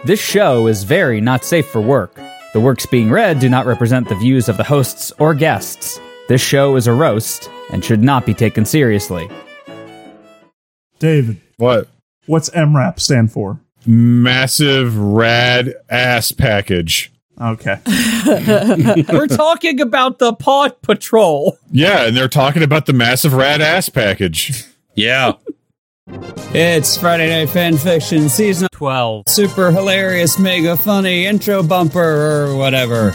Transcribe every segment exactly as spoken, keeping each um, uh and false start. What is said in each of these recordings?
This show is very not safe for work. The works being read do not represent the views of the hosts or guests. This show is a roast and should not be taken seriously. David. What? What's M RAP stand for? Massive Rad Ass Package. Okay. We're talking about the Paw Patrol. Yeah, and they're talking about the Massive Rad Ass Package. Yeah. It's Friday Night Fanfiction Season twelve. Super hilarious, mega funny intro bumper or whatever.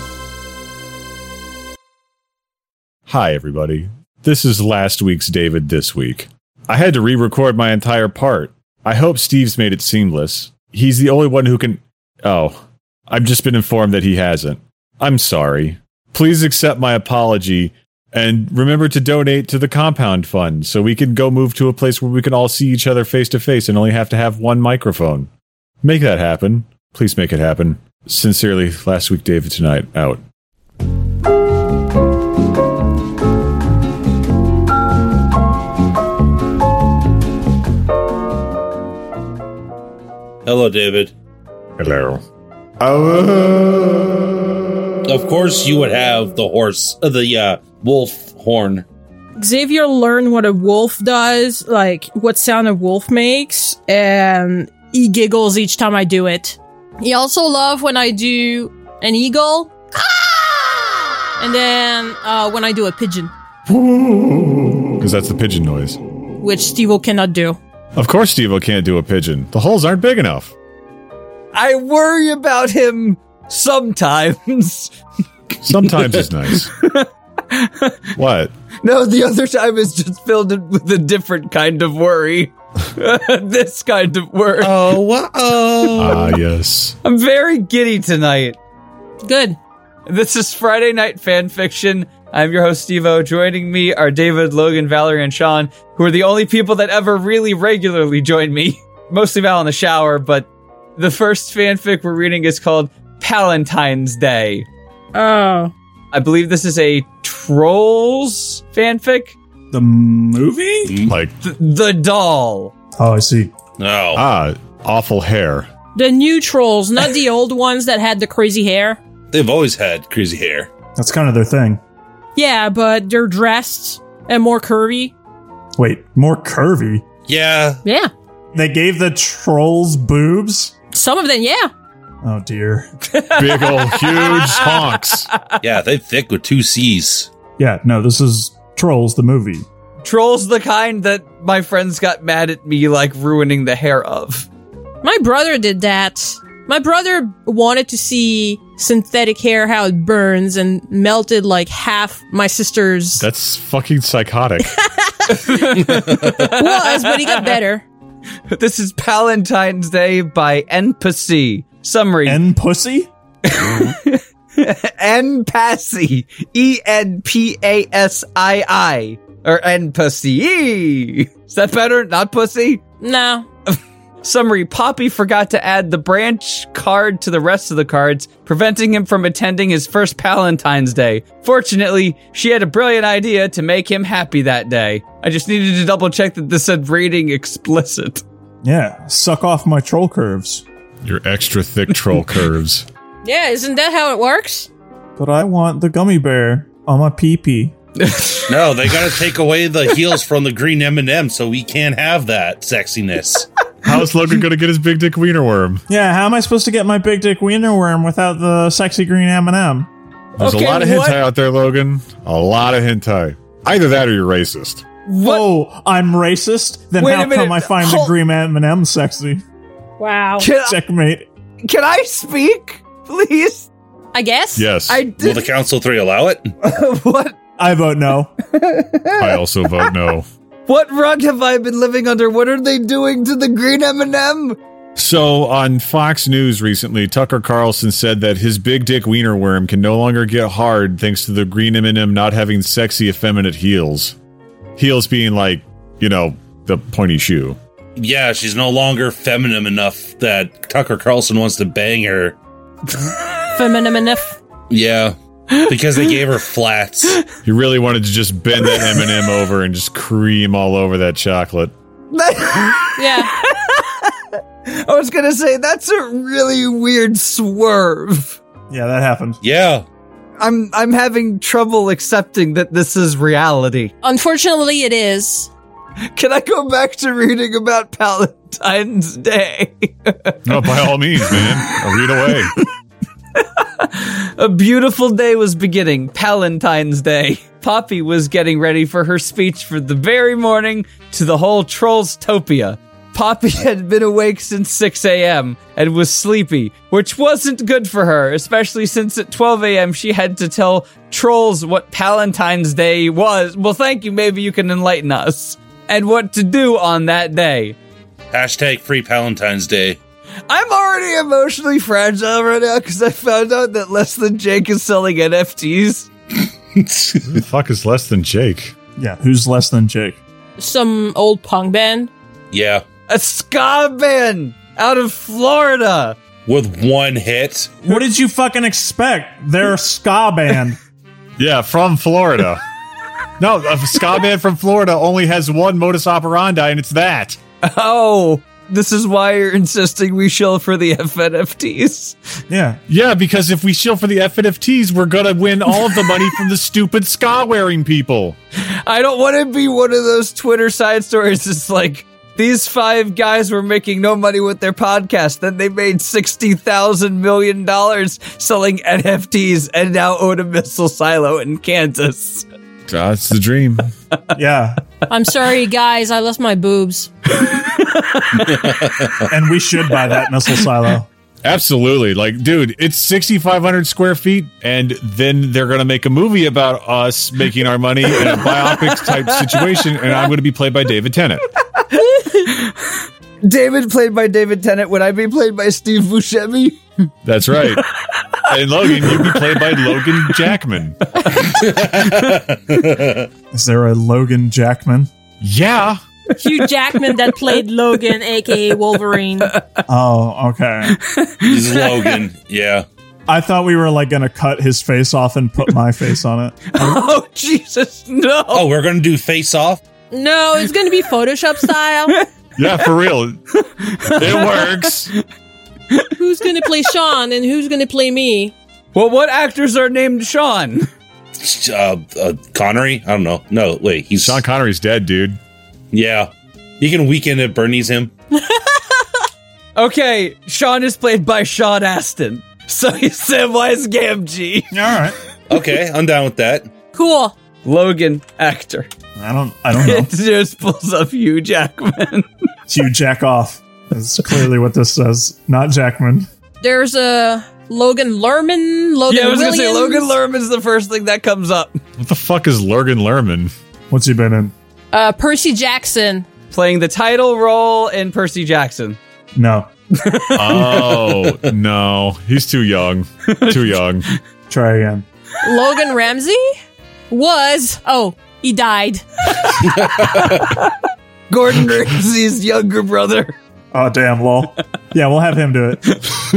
Hi, everybody. This is last week's David this week. I had to re-record my entire part. I hope Steve's made it seamless. He's the only one who can... Oh, I've just been informed that he hasn't. I'm sorry. Please accept my apology, and remember to donate to the Compound Fund so we can go move to a place where we can all see each other face to face and only have to have one microphone. Make that happen. Please make it happen. Sincerely, last week, David, tonight, out. Hello, David. Hello. Of course you would have the horse, uh, the uh, wolf horn. Xavier learned what a wolf does, like what sound a wolf makes, and he giggles each time I do it. He also loves when I do an eagle, and then uh, when I do a pigeon. Because that's the pigeon noise. Which Steve-O cannot do. Of course Steve-O can't do a pigeon. The holes aren't big enough. I worry about him sometimes. Sometimes is nice. What? No, the other time is just filled with a different kind of worry. This kind of worry. Oh, uh-oh. Ah, yes. I'm very giddy tonight. Good. This is Friday Night Fanfiction. I'm your host, Steve-O. Joining me are David, Logan, Valerie, and Sean, who are the only people that ever really regularly join me. Mostly Val in the shower, but the first fanfic we're reading is called Palentine's Day. Oh. I believe this is a Trolls fanfic. The movie? Like, Th- the doll. Oh, I see. No. ah, awful hair. The new trolls, not the old ones that had the crazy hair. They've always had crazy hair. That's kind of their thing. Yeah, but they're dressed and more curvy. Wait, more curvy? Yeah. Yeah. They gave the trolls boobs? Some of them, yeah. Oh, dear. Big old huge honks. Yeah, they thick with two C's. Yeah, no, this is Trolls, the movie. Trolls the kind that my friends got mad at me, like, ruining the hair of. My brother did that. My brother wanted to see synthetic hair, how it burns, and melted like half my sister's. That's fucking psychotic. Was, but he got better. This is Palentine's Day by N P C. Summary. N pussy? N P A S I. E N P A S I I. Or N P C. Is that better? Not pussy? No. Summary. Poppy forgot to add the branch card to the rest of the cards, preventing him from attending his first Palentine's Day. Fortunately, she had a brilliant idea to make him happy that day. I just needed to double check that this said rating explicit. Yeah, suck off my troll curves. Your extra thick troll curves. Yeah, isn't that how it works? But I want the gummy bear on my pee-pee. No, they gotta take away the heels from the green M and M so we can't have that sexiness. How's Logan gonna get his big dick wiener worm? Yeah, how am I supposed to get my big dick wiener worm without the sexy green M and M? There's Okay, a lot of what? hentai out there, Logan. A lot of hentai. Either that or you're racist. What? Oh, I'm racist? Then Wait a how come minute. I find Hold- the green M and M sexy? Wow. Can, I, Checkmate. can I speak, please? I guess? Yes. I Will did. the Council three allow it? What? I vote no. I also vote no. What rug have I been living under? What are they doing to the green M and M? So, on Fox News recently, Tucker Carlson said that his big dick wiener worm can no longer get hard thanks to the green M and M not having sexy, effeminate heels. Heels being like, you know, the pointy shoe. Yeah, she's no longer feminine enough that Tucker Carlson wants to bang her. Feminine enough. Yeah, because they gave her flats. He really wanted to just bend that M and M over and just cream all over that chocolate. Yeah. I was gonna say, that's a really weird swerve. Yeah, that happened. Yeah. I'm I'm having trouble accepting that this is reality. Unfortunately, it is. Can I go back to reading about Valentine's Day? No, by all means, man. Read away. A beautiful day was beginning, Palentine's Day. Poppy was getting ready for her speech for the very morning to the whole Trollstopia. Poppy had been awake since six a.m. and was sleepy, which wasn't good for her, especially since at twelve a.m. she had to tell trolls what Palentine's Day was. Well, thank you, maybe you can enlighten us. And what to do on that day. Hashtag free Palentine's Day. I'm already emotionally fragile right now because I found out that Less Than Jake is selling N F Ts. Who the fuck is less than Jake? Yeah, who's less than Jake? Some old punk band. Yeah. A ska band out of Florida. With one hit. What did you fucking expect? They're a ska band. Yeah, from Florida. No, a ska band from Florida only has one modus operandi, and it's that. Oh, this is why you're insisting we shill for the F N F Ts. Yeah. Yeah, because if we shill for the F N F Ts, we're gonna win all of the money from the stupid ska-wearing people. I don't want to be one of those Twitter side stories. It's like, these five guys were making no money with their podcast. Then they made sixty thousand million dollars selling N F Ts and now own a missile silo in Kansas. That's the dream. Yeah. I'm sorry, guys. I lost my boobs. And we should buy that missile silo. Absolutely. Like, dude, it's sixty-five hundred square feet, and then they're going to make a movie about us making our money in a biopic type situation, and I'm going to be played by David Tennant. David played by David Tennant. Would I be played by Steve Buscemi? That's right. And Logan, you'd be played by Logan Jackman. Is there a Logan Jackman? Yeah. Hugh Jackman that played Logan, aka Wolverine. Oh, okay. This is Logan. Yeah. I thought we were like gonna cut his face off and put my face on it. Oh, Jesus, no. Oh, we're going to do Face Off? No, it's going to be Photoshop style. Yeah, for real. It works. Who's going to play Sean and who's going to play me? Well, what actors are named Sean? Uh, uh, Connery? I don't know. No, wait. He's Sean Connery's dead, dude. Yeah. You can weekend at Bernie's him. Okay, Sean is played by Sean Astin. So he's Samwise Gamgee. All right. Okay, I'm down with that. Cool. Logan, actor. I don't. I don't know. It just pulls up Hugh Jackman. It's you jack off. That's clearly what this says. Not Jackman. There's a Logan Lerman. Logan Yeah, I was Williams. gonna say Logan Lerman's the first thing that comes up. What the fuck is Logan Lerman? What's he been in? Uh, Percy Jackson. Playing the title role in Percy Jackson. No. Oh, no. He's too young. Too young. Try again. Logan Ramsey was. Oh, he died. Gordon Ramsay's younger brother. Oh, damn, lol. Yeah, we'll have him do it.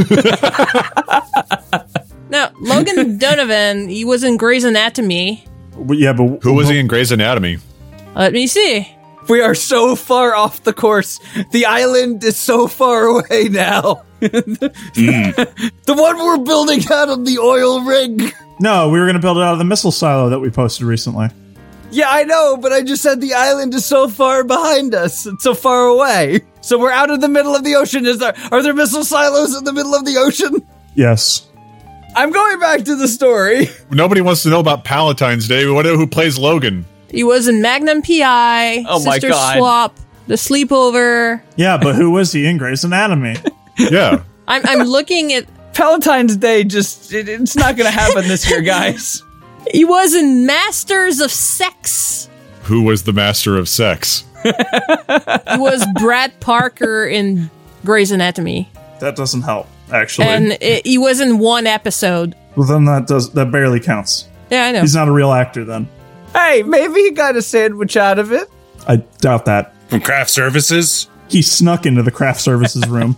No, Logan Donovan. He was in Grey's Anatomy. But yeah, but Who was he in Grey's Anatomy? Let me see. We are so far off the course. The island is so far away now. mm. The one we're building out of the oil rig. No, we were going to build it out of the missile silo that we posted recently. Yeah, I know, but I just said the island is so far behind us. It's so far away. So we're out of the middle of the ocean. Is there, are there missile silos in the middle of the ocean? Yes. I'm going back to the story. Nobody wants to know about Palentine's Day. We want to know who plays Logan. He was in Magnum P I. Oh my Sister God. Swap. The Sleepover. Yeah, but who was he in Grey's Anatomy? Yeah. I'm, I'm looking at. Palentine's Day just, it, it's not going to happen this year, guys. He was in Masters of Sex. Who was the master of sex? He was Brad Parker in Grey's Anatomy. That doesn't help, actually. And it, he was in one episode. Well, then that does that barely counts. Yeah, I know. He's not a real actor, then. Hey, maybe he got a sandwich out of it. I doubt that. From Craft Services? He snuck into the craft services room.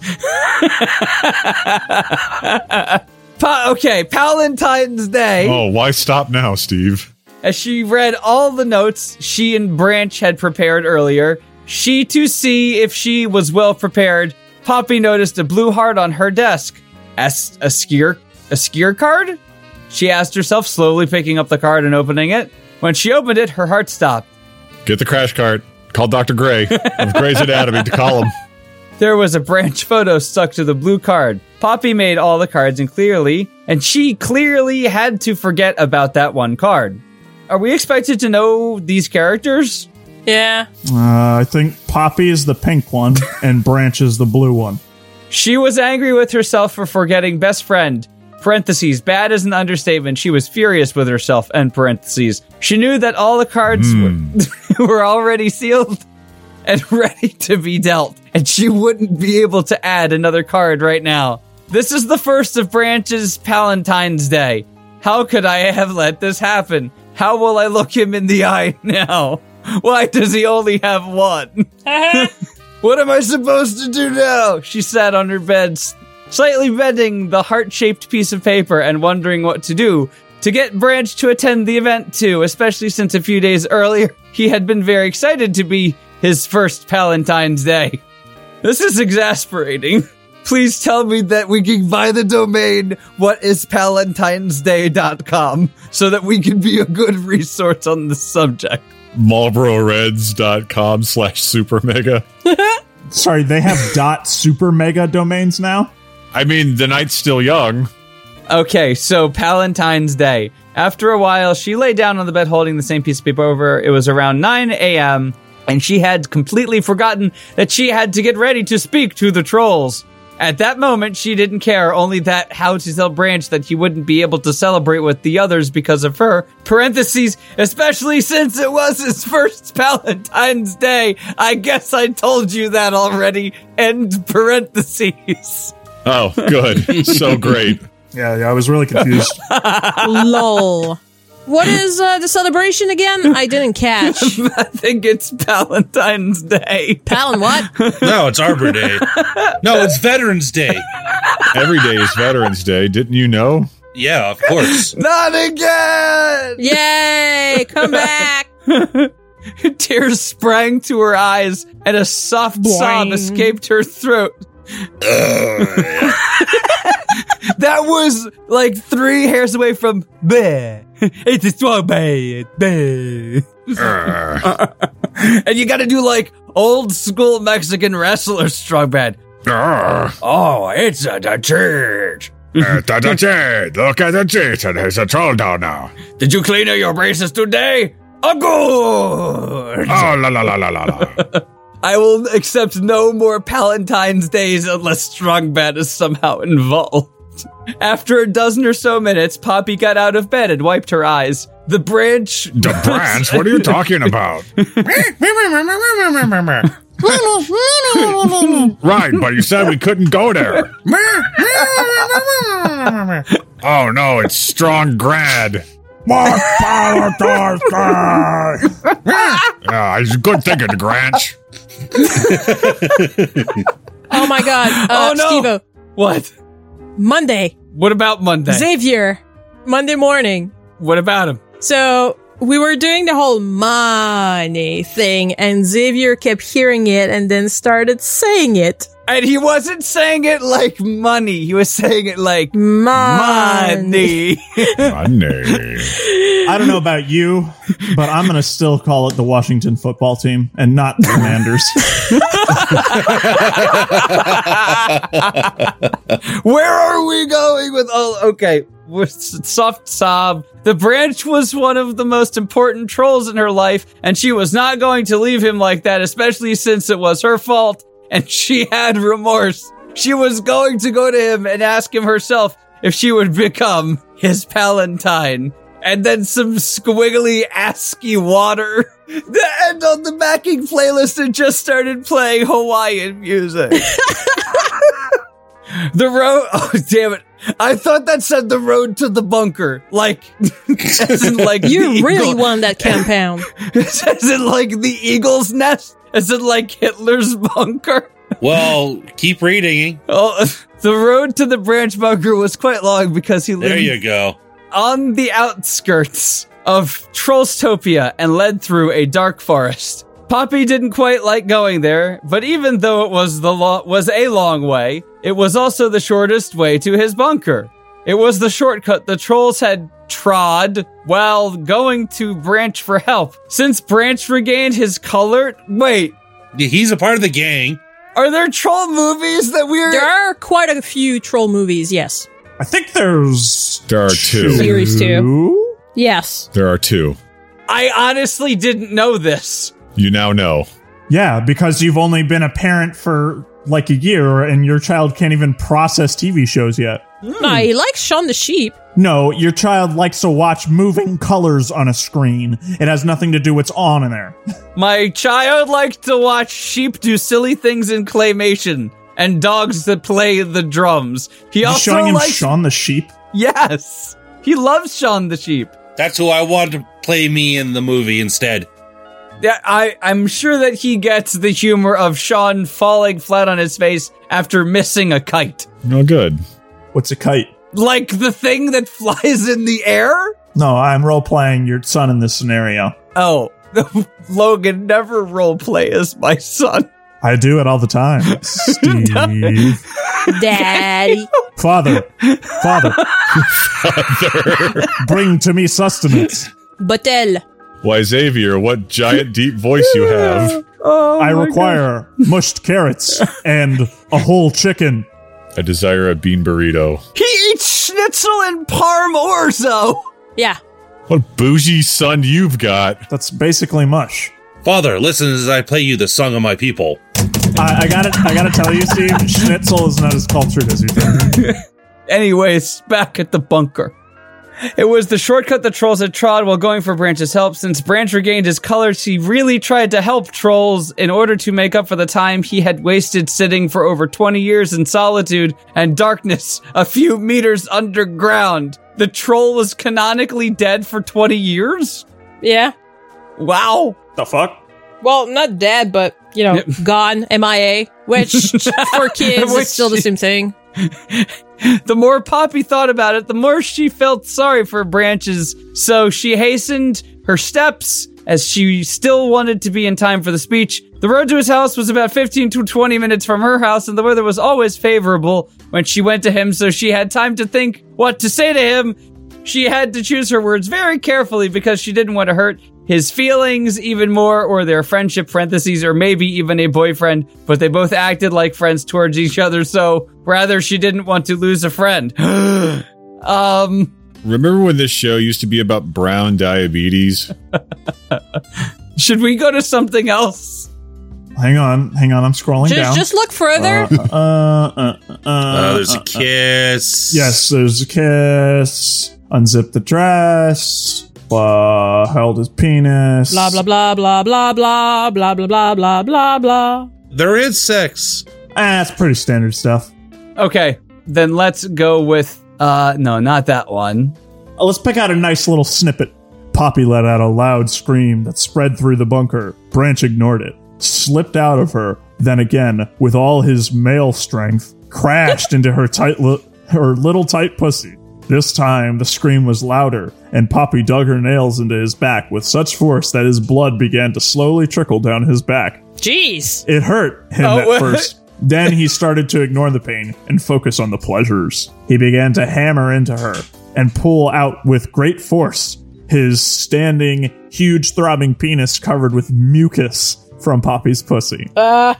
Pa- okay, Palentine's Day. Oh, why stop now, Steve? As she read all the notes she and Branch had prepared earlier, she to see if she was well prepared Poppy noticed a blue heart on her desk. As a skier, a skier card? She asked herself, slowly picking up the card and opening it. When she opened it, her heart stopped. Get the crash cart. Call Doctor Gray of Gray's Anatomy to call him. There was a branch photo stuck to the blue card. Poppy made all the cards and clearly, and she clearly had to forget about that one card. Are we expected to know these characters? Yeah. Uh, I think Poppy is the pink one and Branch is the blue one. She was angry with herself for forgetting best friend. Parentheses, bad is an understatement. She was furious with herself, end parentheses. She knew that all the cards Mm. were, were already sealed and ready to be dealt, and she wouldn't be able to add another card right now. This is the first of Branch's Palentine's Day. How could I have let this happen? How will I look him in the eye now? Why does he only have one? What am I supposed to do now? She sat on her bed, slightly bending the heart-shaped piece of paper and wondering what to do to get Branch to attend the event too, especially since a few days earlier he had been very excited to be his first Palentine's Day. This is exasperating. Please tell me that we can buy the domain what is palentinesday dot com so that we can be a good resource on this subject. Marlbororeds.com slash super mega. Sorry, they have dot super mega domains now? I mean, the night's still young. Okay, so Palentine's Day. After a while, she lay down on the bed holding the same piece of paper over. It was around nine a.m., and she had completely forgotten that she had to get ready to speak to the trolls. At that moment, she didn't care, only that how to tell Branch that he wouldn't be able to celebrate with the others because of her. Parentheses, especially since it was his first Palentine's Day. I guess I told you that already. End parentheses. Oh, good. So great. Yeah, yeah, I was really confused. Lol. What is uh, the celebration again? I didn't catch. I think it's Palentine's Day. Palin what? No, it's Arbor Day. No, it's Veterans Day. Every day is Veterans Day. Didn't you know? Yeah, of course. Not again! Yay! Come back! Tears sprang to her eyes, and a soft sob Boing. escaped her throat. That was like three hairs away from bleh. It's a strong bad. And you gotta do like old school Mexican wrestler strong bad. Oh, it's a the church. Look at the cheat, and there's a troll down now. Did you clean out your braces today? Oh, good. Oh, la la la la la la. I will accept no more Palentine's Days unless Strong Bad is somehow involved. After a dozen or so minutes, Poppy got out of bed and wiped her eyes. The branch... The branch? What are you talking about? Right, but you said we couldn't go there. Oh no, it's Strong Grad. More power to Sky! Yeah, it's good thinking, Granch. Oh my god. Uh, Oh, no. Steve-O. What? Monday. What about Monday? Xavier. Monday morning. What about him? So we were doing the whole money thing, and Xavier kept hearing it and then started saying it. And he wasn't saying it like money. He was saying it like Money. money. Money. I don't know about you, but I'm going to still call it the Washington football team and not the Commanders. Where are we going with all... Okay, with soft sob. The branch was one of the most important trolls in her life, and she was not going to leave him like that, especially since it was her fault, and she had remorse. She was going to go to him and ask him herself if she would become his Palentine. And then some squiggly ASCII water. The end on the backing playlist and just started playing Hawaiian music. The road, oh damn it. I thought that said the road to the bunker. Like, as in like You the really eagle- won that compound. As in like the eagle's nest? As in like Hitler's bunker? Well, keep reading. Oh, the road to the branch bunker was quite long because he lived There you go. on the outskirts of Trollstopia and led through a dark forest. Poppy didn't quite like going there, but even though it was the lo- was a long way, it was also the shortest way to his bunker. It was the shortcut the trolls had trod while going to Branch for help. Since Branch regained his color, wait, He's a part of the gang. are there troll movies that we're... There are quite a few troll movies, yes. I think there's There are two. Series two. Yes. There are two. I honestly didn't know this. You now know. Yeah, because you've only been a parent for like a year and your child can't even process T V shows yet. No, he likes Shaun the Sheep. No, your child likes to watch moving colors on a screen. It has nothing to do what's on in there. My child liked to watch sheep do silly things in claymation and dogs that play the drums. He You also showing him likes... Shaun the Sheep? Yes! He loves Shaun the Sheep. That's who I wanted to play me in the movie instead. Yeah, I, I'm sure that he gets the humor of Shaun falling flat on his face after missing a kite. No good. What's a kite? Like the thing that flies in the air? No, I'm role playing your son in this scenario. Oh, Logan, never roleplay as my son. I do it all the time. Steve. Daddy. Father. Father. Bring to me sustenance. Batel. Why, Xavier, what giant deep voice you have. Oh, I my require mushed carrots and a whole chicken. I desire a bean burrito. God. He eats schnitzel and parm orzo. Yeah. What bougie son you've got. That's basically mush. Father, listen as I play you the song of my people. I, I gotta, I gotta tell you, Steve, schnitzel is not as cultured as you think. Anyways, back at the bunker. It was the shortcut the trolls had trod while going for Branch's help. Since Branch regained his colors, he really tried to help trolls in order to make up for the time he had wasted sitting for over twenty years in solitude and darkness a few meters underground. The troll was canonically dead for twenty years? Yeah. Wow. The fuck? Well, not dead, but, you know, gone, M I A, which for kids Which- is still the same thing. The more Poppy thought about it, the more she felt sorry for Branches, so she hastened her steps as she still wanted to be in time for the speech. The road to his house was about fifteen to twenty minutes from her house, and the weather was always favorable when she went to him, so she had time to think what to say to him. She had to choose her words very carefully because she didn't want to hurt his feelings even more, or their friendship, parentheses, or maybe even a boyfriend, but they both acted like friends towards each other, so rather she didn't want to lose a friend. um, Remember when this show used to be about brown diabetes? should we go to something else? Hang on, hang on, I'm scrolling Just, down. just look further. Uh, uh, uh, uh, Uh, there's uh, a kiss. Yes, there's a kiss. Unzip the dress. Uh, held his penis. Blah, blah, blah, blah, blah, blah, blah, blah, blah, blah, blah, blah. There is sex. Ah, it's pretty standard stuff. Okay, then let's go with, uh, no, not that one. Uh, let's pick out a nice little snippet. Poppy let out a loud scream that spread through the bunker. Branch ignored it, slipped out of her, then again, with all his male strength, crashed into her tight, li- her little tight pussy. This time, the scream was louder, and Poppy dug her nails into his back with such force that his blood began to slowly trickle down his back. Jeez. It hurt him Oh, at what? first. Then he started to ignore the pain and focus on the pleasures. He began to hammer into her and pull out with great force, his standing, huge throbbing penis covered with mucus from Poppy's pussy. Uh,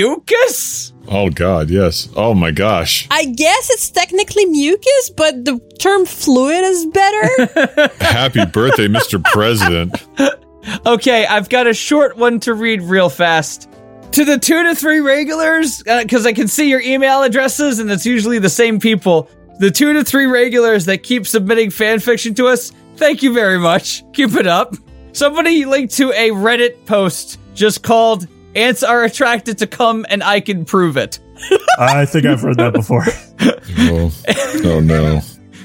Mucus? Oh, God, yes. Oh, my gosh. I guess it's technically mucus, but the term fluid is better. Happy birthday, Mister President. Okay, I've got a short one to read real fast. To the two to three regulars, because I can see your email addresses, and it's usually the same people. The two to three regulars that keep submitting fan fiction to us, thank you very much. Keep it up. Somebody linked to a Reddit post just called "Ants Are Attracted to Cum and I Can Prove It." I think I've heard that before. Oh, oh no.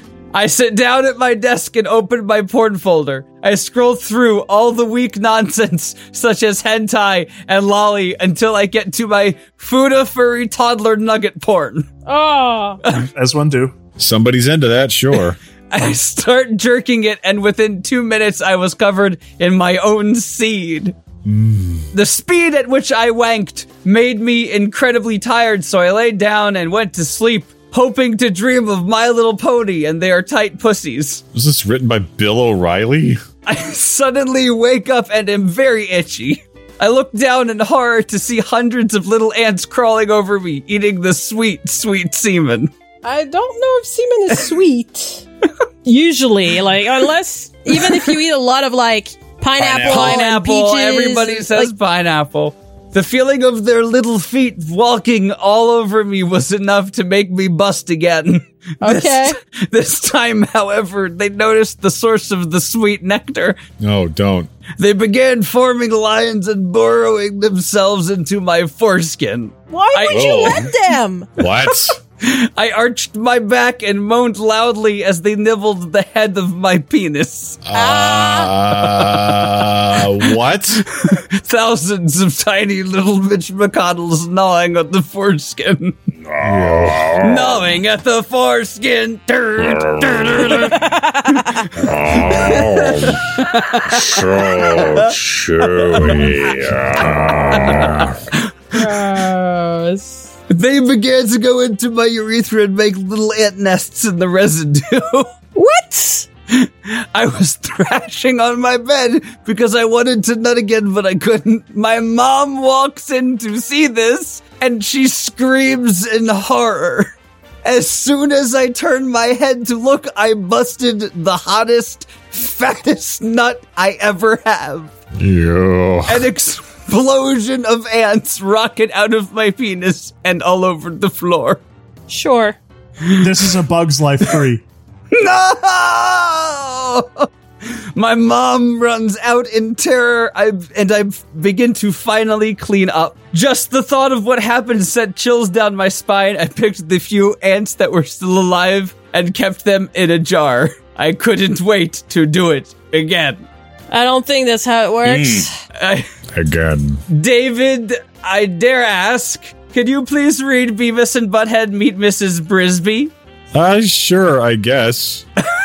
I sit down at my desk and open my porn folder. I scroll through all the weak nonsense, such as hentai and lolly, until I get to my Fuda furry toddler nugget porn. Oh. As one do. Somebody's into that, sure. I start jerking it, and within two minutes, I was covered in my own seed. Mm. The speed at which I wanked made me incredibly tired, so I laid down and went to sleep, hoping to dream of My Little Pony and their tight pussies. Was this written by Bill O'Reilly? I suddenly wake up and am very itchy. I look down in horror to see hundreds of little ants crawling over me, eating the sweet, sweet semen. I don't know if semen is sweet. Usually, like, unless, even if you eat a lot of, like, pineapple, Pineapple, and peaches, everybody says like, pineapple. The feeling of their little feet walking all over me was enough to make me bust again. Okay. This, this time, however, they noticed the source of the sweet nectar. No, don't. They began forming lines and burrowing themselves into my foreskin. why would I- you Oh. let them? What? I arched my back and moaned loudly as they nibbled the head of my penis. uh, what? Thousands of tiny little Mitch McConnells gnawing at the foreskin. Gnawing at the foreskin. So chewy. Gross. They began to go into my urethra and make little ant nests in the residue. What? I was thrashing on my bed because I wanted to nut again, but I couldn't. My mom walks in to see this, and she screams in horror. As soon as I turned my head to look, I busted the hottest, fattest nut I ever have. Ew. An explosion of ants rocket out of my penis and all over the floor. Sure. This is a Bug's Life three. No! My mom runs out in terror, I, and I begin to finally clean up. Just the thought of what happened sent chills down my spine. I picked the few ants that were still alive and kept them in a jar. I couldn't wait to do it again. I don't think that's how it works. I, Again. David, I dare ask, could you please read Beavis and Butthead Meet Missus Brisby? Uh, sure, I guess.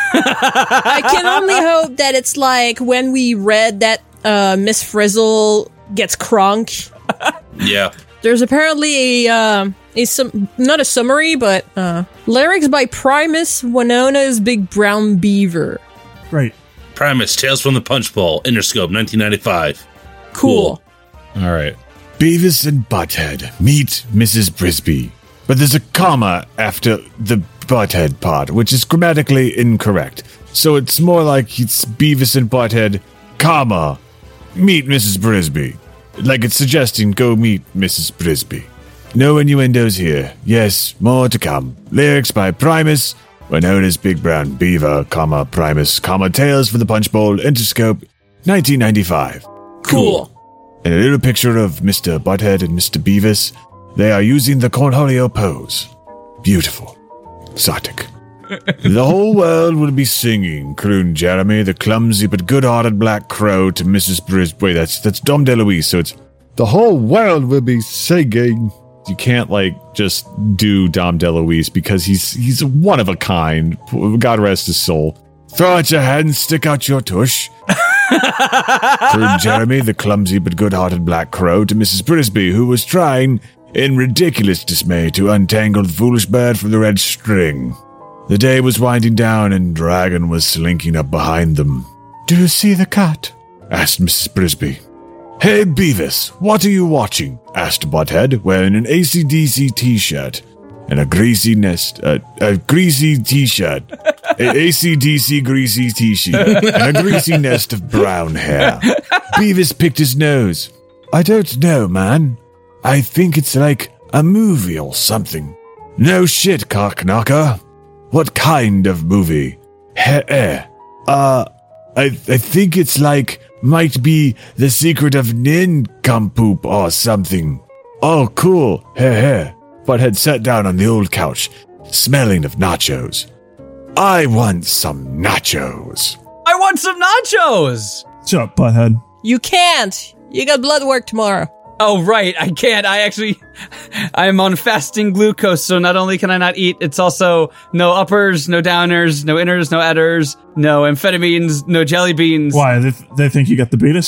I can only hope that it's like when we read that uh, Miss Frizzle gets crunk. Yeah. There's apparently a, uh, a sum- not a summary, but uh, lyrics by Primus, Winona's Big Brown Beaver. Great. Primus, Tales from the Punch Bowl, Interscope, nineteen ninety-five. Cool. All right. Beavis and Butthead meet Missus Brisby. But there's a comma after the Butthead part, which is grammatically incorrect. So it's more like it's Beavis and Butthead, comma, meet Missus Brisby. Like it's suggesting go meet Missus Brisby. No innuendos here. Yes, more to come. Lyrics by Primus, Winona's Big Brown Beaver, comma, Primus, comma, Tales for the Punch Bowl, Interscope, nineteen ninety-five. Cool. And a little picture of Mister Butthead and Mister Beavis. They are using the Cornholio pose. Beautiful. Exotic. The whole world will be singing, crooned Jeremy, the clumsy but good-hearted black crow, to Missus Brisby. Wait, that's, that's Dom DeLuise, so it's the whole world will be singing. You can't, like, just do Dom DeLuise because he's he's one of a kind. God rest his soul. Throw out your head and stick out your tush. crooned Jeremy, the clumsy but good-hearted black crow, to Missus Brisby, who was trying, in ridiculous dismay, to untangle the foolish bird from the red string. The day was winding down, and Dragon was slinking up behind them. "Do you see the cat?" asked Missus Brisby. "Hey, Beavis, what are you watching?" asked Butthead, wearing an A C D C t-shirt and a greasy nest, uh, a greasy t-shirt, a A C D C greasy t-shirt, and a greasy nest of brown hair. Beavis picked his nose. "I don't know, man. I think it's like a movie or something." "No shit, cockknocker. What kind of movie?" "Heh eh. Uh, I, I think it's like, might be The Secret of Nincompoop or something." "Oh, cool. Heh heh." Butthead sat down on the old couch, smelling of nachos. "I want some nachos." I want some nachos! Shut up, Butthead. You can't. You got blood work tomorrow. Oh, right, I can't. I actually, I'm on fasting glucose, so not only can I not eat, it's also no uppers, no downers, no inners, no etters, no amphetamines, no jelly beans. Why? They, they think you got the beatus?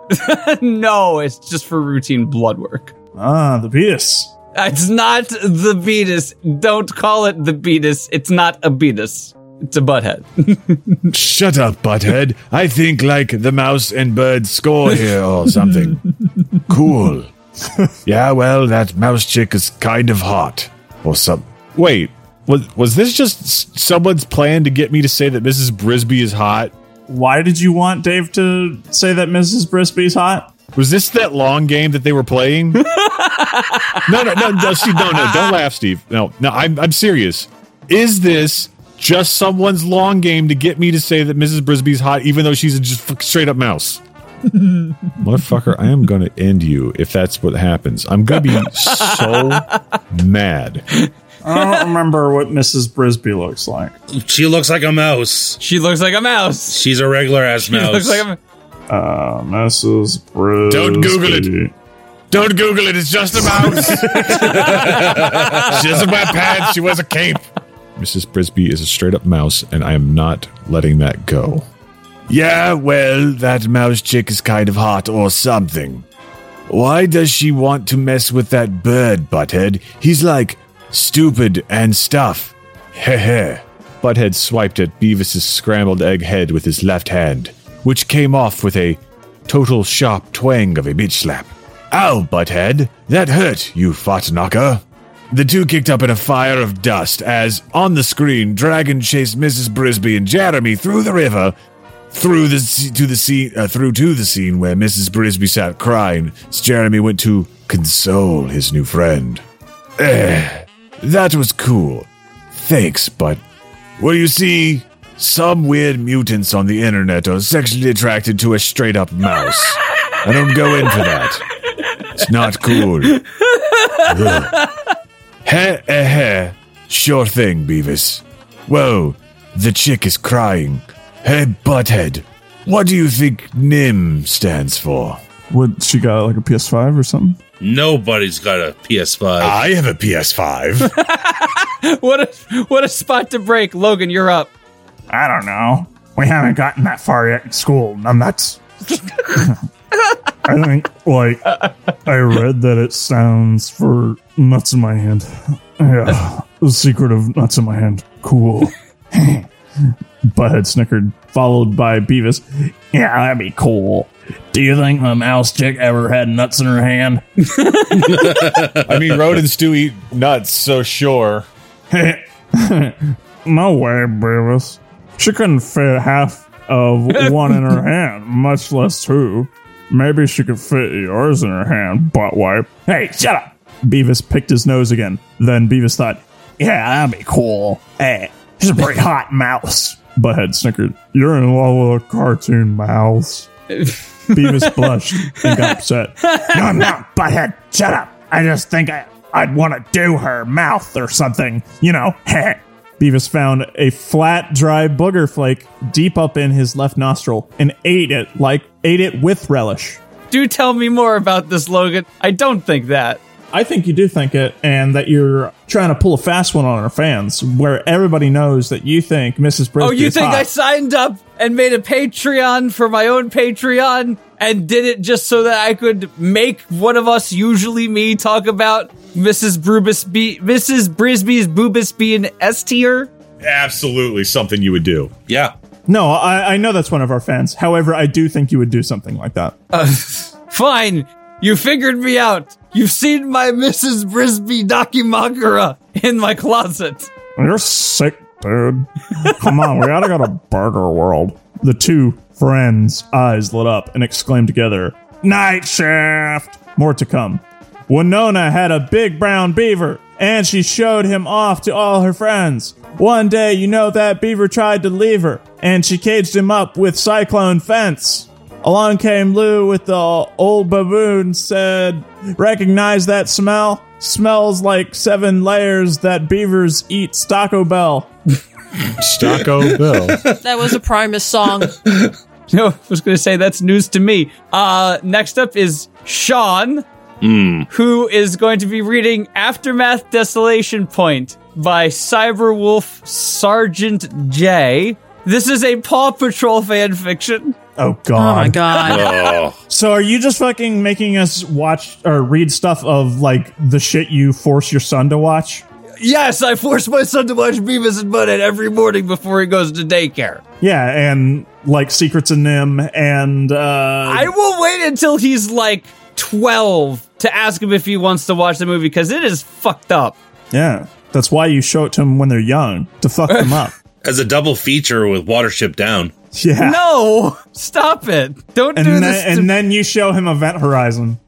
No, it's just for routine blood work. Ah, the Beatus. It's not the Beatus. Don't call it the Beatus. It's not a Beatus. It's a butthead. Shut up, butthead. I think like the mouse and bird score here or something. Cool. Yeah, well, that mouse chick is kind of hot. Or some. Wait, was was this just s- someone's plan to get me to say that Missus Brisby is hot? Why did you want Dave to say that Missus Brisby's hot? Was this that long game that they were playing? no, no, no, no, Steve, no, no, don't laugh, Steve. No, no, I'm I'm serious. Is this just someone's long game to get me to say that Missus Brisby's hot, even though she's a just f- straight up mouse? Motherfucker, I am going to end you if that's what happens. I'm going to be so mad. I don't remember what Missus Brisby looks like. She looks like a mouse. She looks like a mouse. She's a regular ass She mouse. looks like a Uh, Missus Brisby. Don't Google it. Don't Google it. It's just a mouse. She doesn't wear pants. She wears a cape. Missus Brisby is a straight up mouse, and I am not letting that go. Yeah, well, that mouse chick is kind of hot or something. Why does she want to mess with that bird, Butthead? He's like stupid and stuff. Heh. Butthead swiped at Beavis's scrambled egg head with his left hand, which came off with a total sharp twang of a bitch slap. Ow, Butthead, that hurt, you fart knocker. The two kicked up in a fire of dust as, on the screen, Dragon chased Missus Brisby and Jeremy through the river, through the se- to the scene, uh, through to the scene where Missus Brisby sat crying as Jeremy went to console his new friend. Eh, that was cool. Thanks, but well, you see, some weird mutants on the internet are sexually attracted to a straight-up mouse. I don't go into that. It's not cool. Heh, eh, heh. Sure thing, Beavis. Whoa, the chick is crying. Hey, Butthead, what do you think N I M stands for? What, she got like a P S five or something? Nobody's got a P S five. I have a P S five. what a what a spot to break. Logan, you're up. I don't know. We haven't gotten that far yet in school. Numbnuts. I think, like, I read that it stands for nuts in my hand. Yeah, the secret of nuts in my hand. Cool. Butthead snickered, followed by Beavis. Yeah, that'd be cool. Do you think the mouse chick ever had nuts in her hand? I mean, rodents do eat nuts, so sure. No way, Beavis. She couldn't fit half of one in her hand, much less two. Maybe she could fit yours in her hand, butt wipe. Hey, shut up! Beavis picked his nose again. Then Beavis thought, yeah, that'd be cool. Hey, she's a pretty hot mouse. Butthead snickered. You're in love with a cartoon mouse. Beavis blushed and got upset. No, I'm not, Butthead. Shut up. I just think I, I'd want to do her mouth or something. You know, heh. Beavis found a flat, dry booger flake deep up in his left nostril and ate it like ate it with relish. Do tell me more about this, Logan. I don't think that. I think you do think it, and that you're trying to pull a fast one on our fans, where everybody knows that you think Missus Brisby Oh, you is think hot. I signed up and made a Patreon for my own Patreon and did it just so that I could make one of us, usually me, talk about Missus Brubisby, Missus Brisby's Boobus being S tier? Absolutely something you would do. Yeah. No, I, I know that's one of our fans. However, I do think you would do something like that. Uh, fine. You figured me out. You've seen my Missus Brisby Dakimakura in my closet. You're sick, dude. Come on, we gotta go to Burger World. The two friends' eyes lit up and exclaimed together, Night shift! More to come. Winona had a big brown beaver, and she showed him off to all her friends. One day, you know that beaver tried to leave her, and she caged him up with cyclone fence. Along came Lou with the old baboon, said, Recognize that smell? Smells like seven layers that beavers eat Taco Bell. Taco Bell. That was a Primus song. No, I was going to say that's news to me. Uh, next up is Sean, Mm. who is going to be reading Aftermath Desolation Point by Cyberwolf Sergeant J. This is a Paw Patrol fan fiction. Oh, Oh God. my god. Oh, So are you just fucking making us watch or read stuff of, like, the shit you force your son to watch? Yes, I force my son to watch Beavis and Butthead every morning before he goes to daycare. Yeah, and, like, Secrets of Nim and, uh... I will wait until he's like twelve to ask him if he wants to watch the movie because it is fucked up. yeah, that's why you show it to them when they're young, to fuck them up. as a double feature with Watership Down. Yeah. No, stop it. Don't And do then, this. to- and then you show him Event Horizon.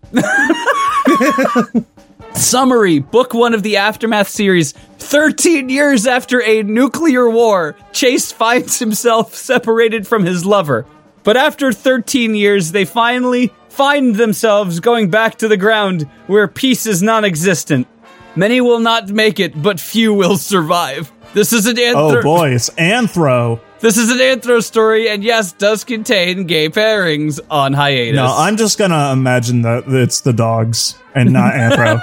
Summary, book one of the Aftermath series. thirteen years after a nuclear war, Chase finds himself separated from his lover. But after thirteen years, they finally find themselves going back to the ground where peace is non-existent. Many will not make it, but few will survive. This is an anthro- Oh boy, it's Anthro. This is an anthro story, and yes, does contain gay pairings on hiatus. No, I'm just gonna imagine that it's the dogs and not Anthro.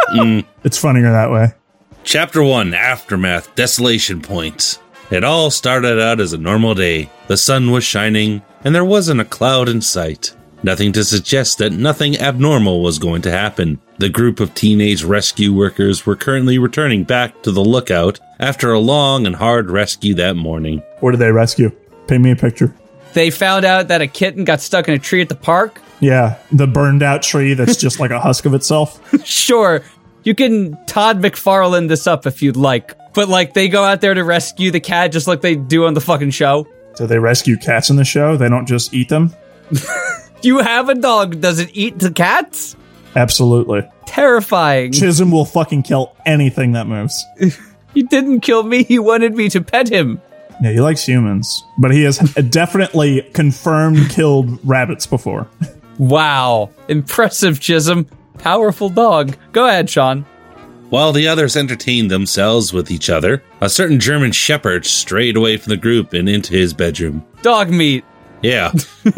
It's funnier that way. Chapter one, Aftermath, Desolation Point. It all started out as a normal day. The sun was shining, and there wasn't a cloud in sight. Nothing to suggest that nothing abnormal was going to happen. The group of teenage rescue workers were currently returning back to the lookout after a long and hard rescue that morning. Where did they rescue? Paint me a picture. They found out that a kitten got stuck in a tree at the park. Yeah, the burned out tree that's just like a husk of itself. Sure, you can Todd McFarlane this up if you'd like. But, like, they go out there to rescue the cat just like they do on the fucking show. Do they rescue cats in the show? They don't just eat them? You have a dog. Does it eat the cats? Absolutely. Terrifying. Chisholm will fucking kill anything that moves. He didn't kill me. He wanted me to pet him. Yeah, he likes humans, but he has definitely confirmed killed rabbits before. Wow. Impressive, Chisholm. Powerful dog. Go ahead, Sean. While the others entertained themselves with each other, a certain German shepherd strayed away from the group and into his bedroom. Dog meat. Yeah.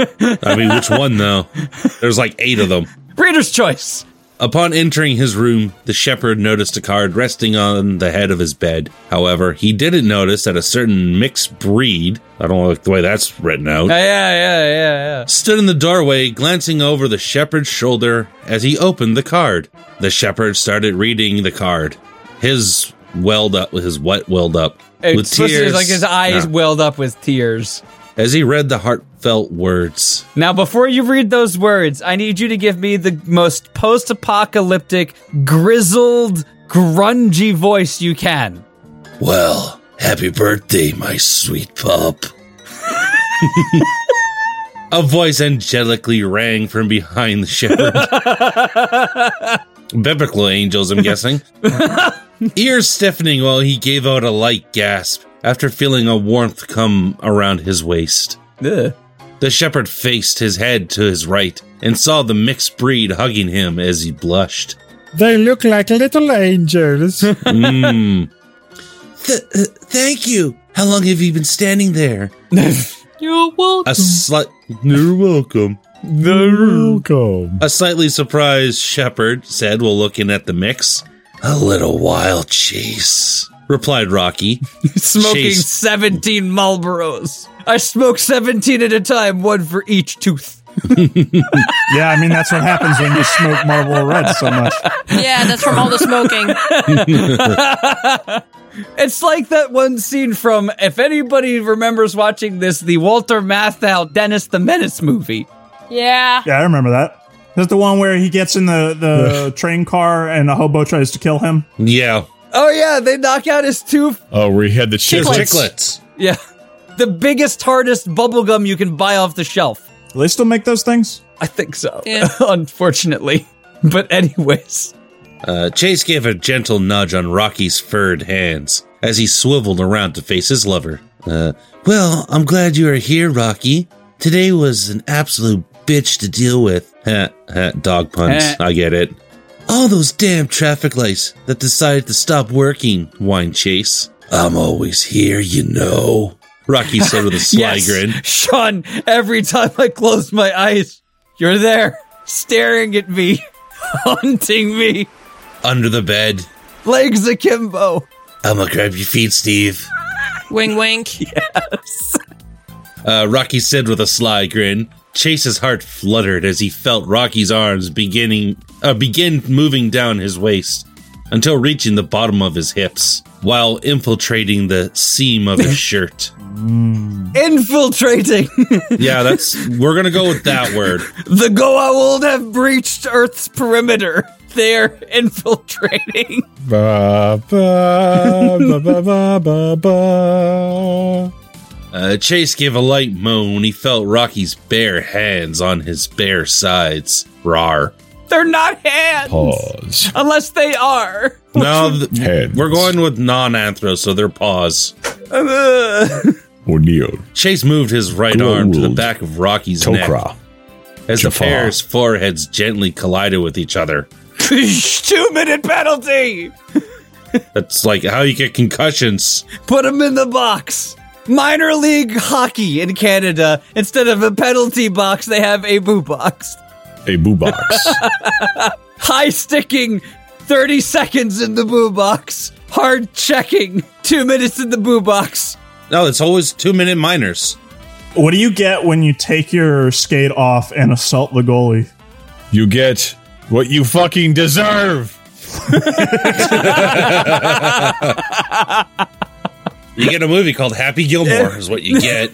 I mean, which one, though? There's like eight of them. Reader's choice. Upon entering his room, the shepherd noticed a card resting on the head of his bed. However, he didn't notice that a certain mixed breed, I don't like the way that's written out, Yeah, yeah, yeah, yeah, yeah. stood in the doorway, glancing over the shepherd's shoulder as he opened the card. The shepherd started reading the card. His welled up, his what welled up It's with supposed to be tears. like his eyes No. welled up with tears. As he read the heartfelt words. Now, before you read those words, I need you to give me the most post-apocalyptic, grizzled, grungy voice you can. Well, happy birthday, my sweet pup. A voice angelically rang from behind the shepherd. Biblical angels, I'm guessing. Ears stiffening while he gave out a light gasp after feeling a warmth come around his waist. Ugh. The shepherd faced his head to his right and saw the mixed breed hugging him as he blushed. They look like little angels. Mm. Th- uh, thank you. How long have you been standing there? You're welcome. A slight. You're welcome. Welcome. A slightly surprised shepherd said while looking at the mix. A little while, Chase, replied Rocky. Smoking Chase. seventeen Marlboros. I smoke seventeen at a time, one for each tooth. Yeah, I mean, that's what happens when you smoke Marlboro Red so much. Yeah, that's from all the smoking. It's like that one scene from, if anybody remembers watching this, the Walter Matthau Dennis the Menace movie. Yeah. Yeah, I remember that. That's the one where he gets in the, the train car and a hobo tries to kill him. Yeah. Oh yeah, they knock out his tooth. Oh, we had the Chiclets. chiclets. Chiclets. Yeah. The biggest, hardest bubblegum you can buy off the shelf. Do they still make those things? I think so. Yeah. Unfortunately. But anyways. Uh, Chase gave a gentle nudge on Rocky's furred hands as he swiveled around to face his lover. Uh, well, I'm glad you are here, Rocky. Today was an absolute bitch to deal with. Ha, ha, dog puns. Eh. I get it. All those damn traffic lights that decided to stop working, whined Chase. I'm always here, you know. Rocky said with a sly Yes, grin. Sean, every time I close my eyes, you're there, staring at me, haunting me, Under the bed. legs akimbo. I'm gonna grab your feet, Steve. Wing wink. Yes. Uh, Rocky said with a sly grin. Chase's heart fluttered as he felt Rocky's arms beginning uh, begin moving down his waist until reaching the bottom of his hips, while infiltrating the seam of his shirt. Infiltrating. Yeah, that's we're gonna go with that word. The Goa'uld have breached Earth's perimeter. They're infiltrating. Ba, ba, ba, ba, ba, ba, ba. Uh, Chase gave a light moan when he felt Rocky's bare hands on his bare sides. Rawr. They're not hands. Pause. Unless they are. No, th- Hands. we're going with non-anthro, so they're paws. O'Neill. Chase moved his right arm to the back of Rocky's neck Tok'ra. as Jafar. the pair's foreheads gently collided with each other. Two minute penalty. That's like how you get concussions. Put them in the box. Minor league hockey in Canada. Instead of a penalty box, they have a boo box. A boo box. High sticking, thirty seconds in the boo box. Hard checking, two minutes in the boo box. No, it's always two-minute minors. What do you get when you take your skate off and assault the goalie? You get what you fucking deserve. You get a movie called Happy Gilmore is what you get.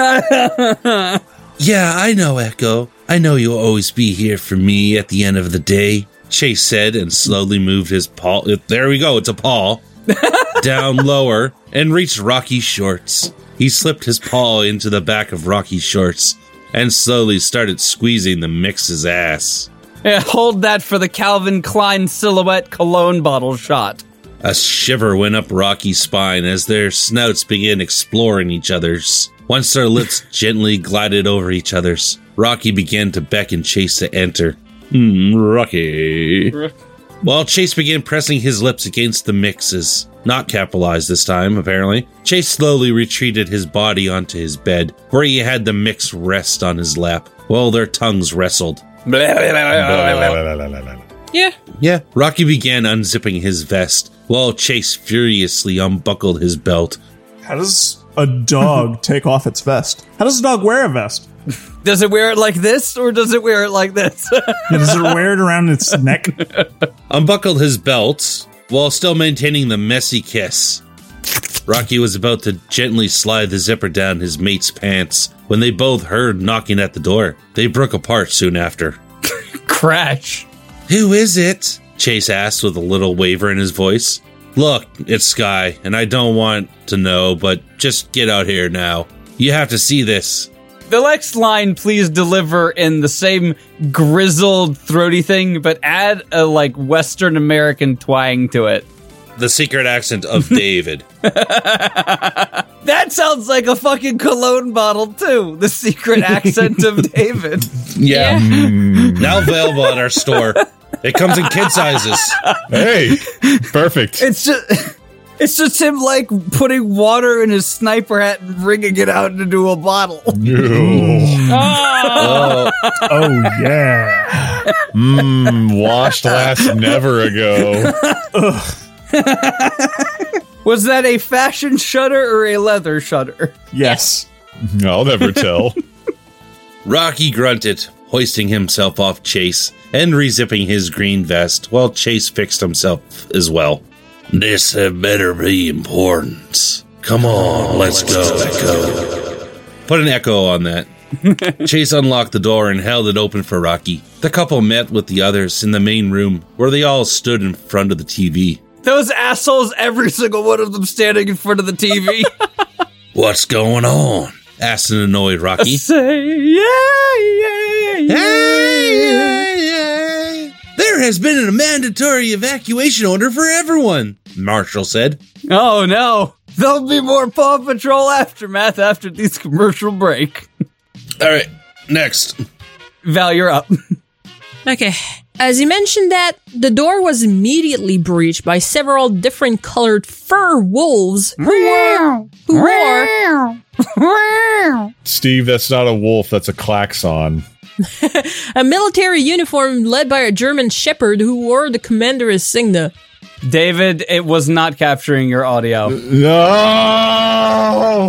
Yeah, I know, Echo. I know you'll always be here for me at the end of the day, Chase said and slowly moved his paw. There we go, it's a paw. Down lower and reached Rocky's shorts. He slipped his paw into the back of Rocky's shorts and slowly started squeezing the mix's ass. Yeah, hold that for the Calvin Klein silhouette cologne bottle shot. A shiver went up Rocky's spine as their snouts began exploring each other's. Once their lips gently glided over each other's, Rocky began to beckon Chase to enter. Hmm, Rocky. While Chase began pressing his lips against the mixes, not capitalized this time, apparently, Chase slowly retreated his body onto his bed, where he had the mix rest on his lap, while their tongues wrestled. Yeah. Yeah, Rocky began unzipping his vest, while Chase furiously unbuckled his belt. How does a dog take off its vest? How does a dog wear a vest? Does it wear it like this, or does it wear it like this? Yeah, does it wear it around its neck? Unbuckled his belt, while still maintaining the messy kiss. Rocky was about to gently slide the zipper down his mate's pants when they both heard knocking at the door. They broke apart soon after. Crash. Who is it? Chase asked with a little waver in his voice. Look, it's Sky, and I don't want to know, but just get out here now. You have to see this. The next line, please deliver in the same grizzled, throaty thing, but add a, like, Western American twang to it. The secret accent of David. That sounds like a fucking cologne bottle, too. The secret accent of David. Yeah. Now available at our store. It comes in kid sizes. Hey, perfect. It's just... It's just him, like, putting water in his sniper hat and wringing it out into a bottle. Oh. Oh, yeah. Mmm, washed last never ago. Was that a fashion shutter or a leather shutter? Yes. I'll never tell. Rocky grunted, hoisting himself off Chase and rezipping his green vest while Chase fixed himself as well. This had better be important. Come on, let's go, Echo. Put an echo on that. Chase unlocked the door and held it open for Rocky. The couple met with the others in the main room, where they all stood in front of the T V. Those assholes, every single one of them standing in front of the T V. What's going on? Asked an annoyed Rocky. Say, yeah, yeah, yeah. Hey, hey, hey. There has been a mandatory evacuation order for everyone, Marshall said. Oh, no. There'll be more Paw Patrol aftermath after this commercial break. All right, next. Val, you're up. Okay. As you mentioned that, the door was immediately breached by several different colored fur wolves who were, who wore Steve, that's not a wolf, that's a klaxon. a military uniform led by a German shepherd who wore the commander insignia. David, it was not capturing your audio. No!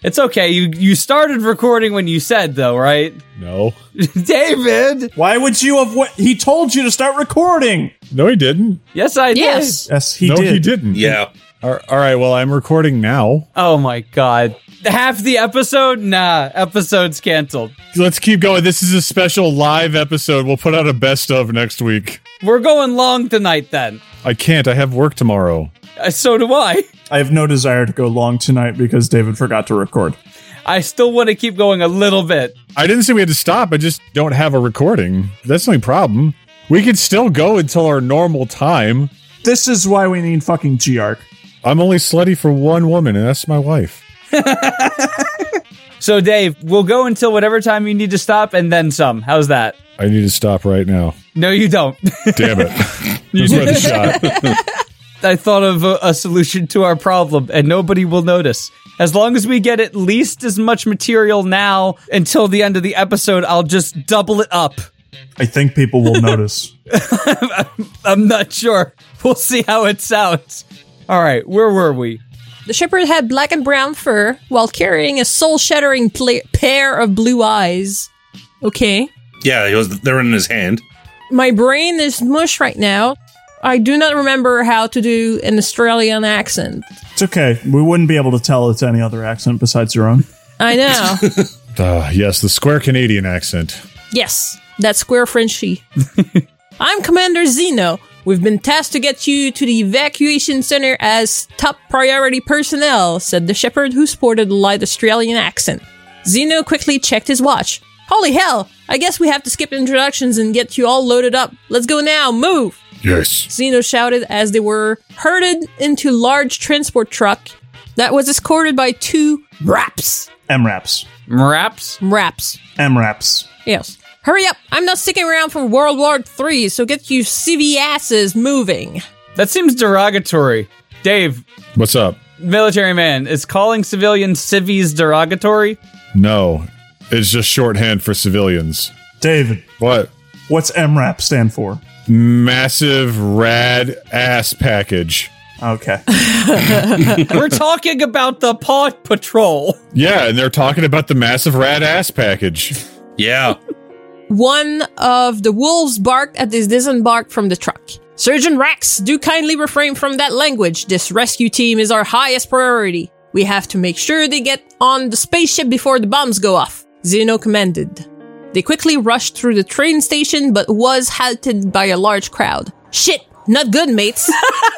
It's okay. You you started recording when you said, though, right? No. David! Why would you have what? He told you to start recording. No, he didn't. Yes, I did. Yes. Yes, he no, did. he didn't. Yeah. All all right, well, I'm recording now. Oh my god. Half the episode? Nah, episode's canceled. Let's keep going. This is a special live episode. We'll put out a best of next week. We're going long tonight then. I can't. I have work tomorrow. Uh, so do I. I have no desire to go long tonight because David forgot to record. I still want to keep going a little bit. I didn't say we had to stop. I just don't have a recording. That's the only problem. We could still go until our normal time. This is why we need fucking G-Arc. I'm only slutty for one woman, and that's my wife. So, Dave, we'll go until whatever time you need to stop and then some. How's that? I need to stop right now. No, you don't. Damn it. Use the shot. I thought of a, a solution to our problem, and nobody will notice. As long as we get at least as much material now until the end of the episode, I'll just double it up. I think people will notice. I'm not sure. We'll see how it sounds. All right, where were we? The shepherd had black and brown fur while carrying a soul-shattering pla- pair of blue eyes. Okay. Yeah, he was. They're in his hand. My brain is mush right now. I do not remember how to do an Australian accent. It's okay. We wouldn't be able to tell it's any other accent besides your own. I know. Uh, yes, the square Canadian accent. Yes, that square Frenchy. I'm Commander Zeno. We've been tasked to get you to the evacuation center as top priority personnel, said the shepherd who sported a light Australian accent. Zeno quickly checked his watch. Holy hell, I guess we have to skip introductions and get you all loaded up. Let's go now, move! Yes. Zeno shouted as they were herded into a large transport truck that was escorted by two raps. M-Raps. Raps? Raps. M-Raps. Yes. Hurry up! I'm not sticking around for World War Three, so get you civvy asses moving. That seems derogatory. Dave, What's up? military man, is calling civilians civvies derogatory? No, it's just shorthand for civilians. David, What? what's M-Rap stand for? Massive rad ass package. Okay. We're talking about the Paw Patrol. Yeah, and they're talking about the massive rad ass package. Yeah. One of the wolves barked as they disembarked from the truck. Surgeon Rex, do kindly refrain from that language. This rescue team is our highest priority. We have to make sure they get on the spaceship before the bombs go off, Zeno commanded. They quickly rushed through the train station, but was halted by a large crowd. Shit, not good, mates.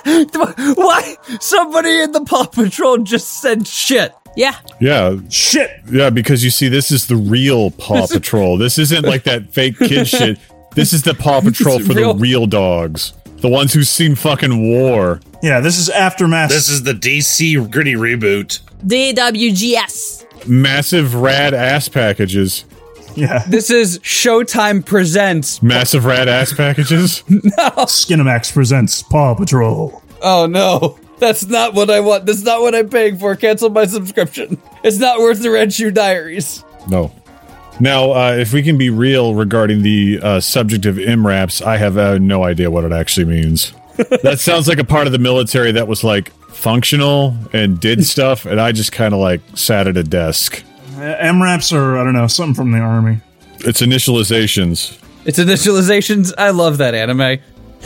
Why? Somebody in the Paw Patrol just said shit. Yeah. Yeah. Shit! Yeah, because you see, this is the real Paw Patrol. This isn't like that fake kid shit. This is the Paw Patrol for real. the real dogs. The ones who've seen fucking war. Yeah, this is Aftermath. This is the D C gritty reboot. D W G S. Massive rad ass packages. Yeah. This is Showtime Presents. Massive rad ass packages. Skinamax presents Paw Patrol. Oh no. That's not what I want. That's not what I'm paying for. Cancel my subscription. It's not worth the Red Shoe Diaries. No. Now, uh, if we can be real regarding the uh, subject of M RAPs, I have uh, no idea what it actually means. That sounds like a part of the military that was like functional and did stuff, and I just kind of like sat at a desk. Uh, M-Raps are, I don't know, something from the army. It's initializations. It's initializations. I love that anime.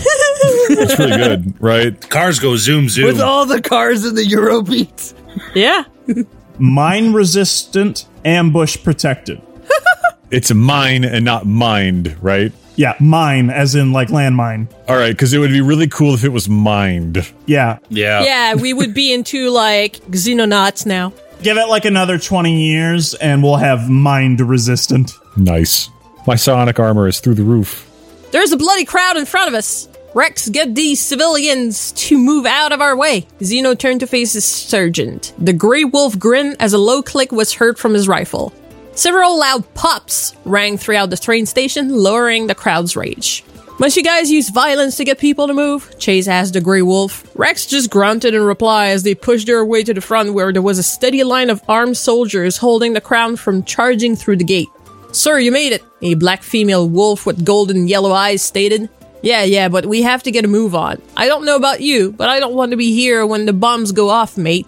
It's really good, right? Cars go zoom zoom. With all the cars in the Eurobeat. Yeah. Mine resistant, ambush protected. It's a mine and not mind, right? Yeah, mine, as in like landmine. All right, because it would be really cool if it was mined. Yeah. yeah. Yeah, we would be into like xenonauts now. Give it like another twenty years and we'll have mind resistant. Nice. My sonic armor is through the roof. There's a bloody crowd in front of us. Rex, get these civilians to move out of our way. Zeno turned to face his sergeant. The Grey Wolf grinned as a low click was heard from his rifle. Several loud pops rang throughout the train station, lowering the crowd's rage. Must you guys use violence to get people to move? Chase asked the Grey Wolf. Rex just grunted in reply as they pushed their way to the front where there was a steady line of armed soldiers holding the crowd from charging through the gate. Sir, you made it, a black female wolf with golden yellow eyes stated. Yeah, yeah, but we have to get a move on. I don't know about you, but I don't want to be here when the bombs go off, mates.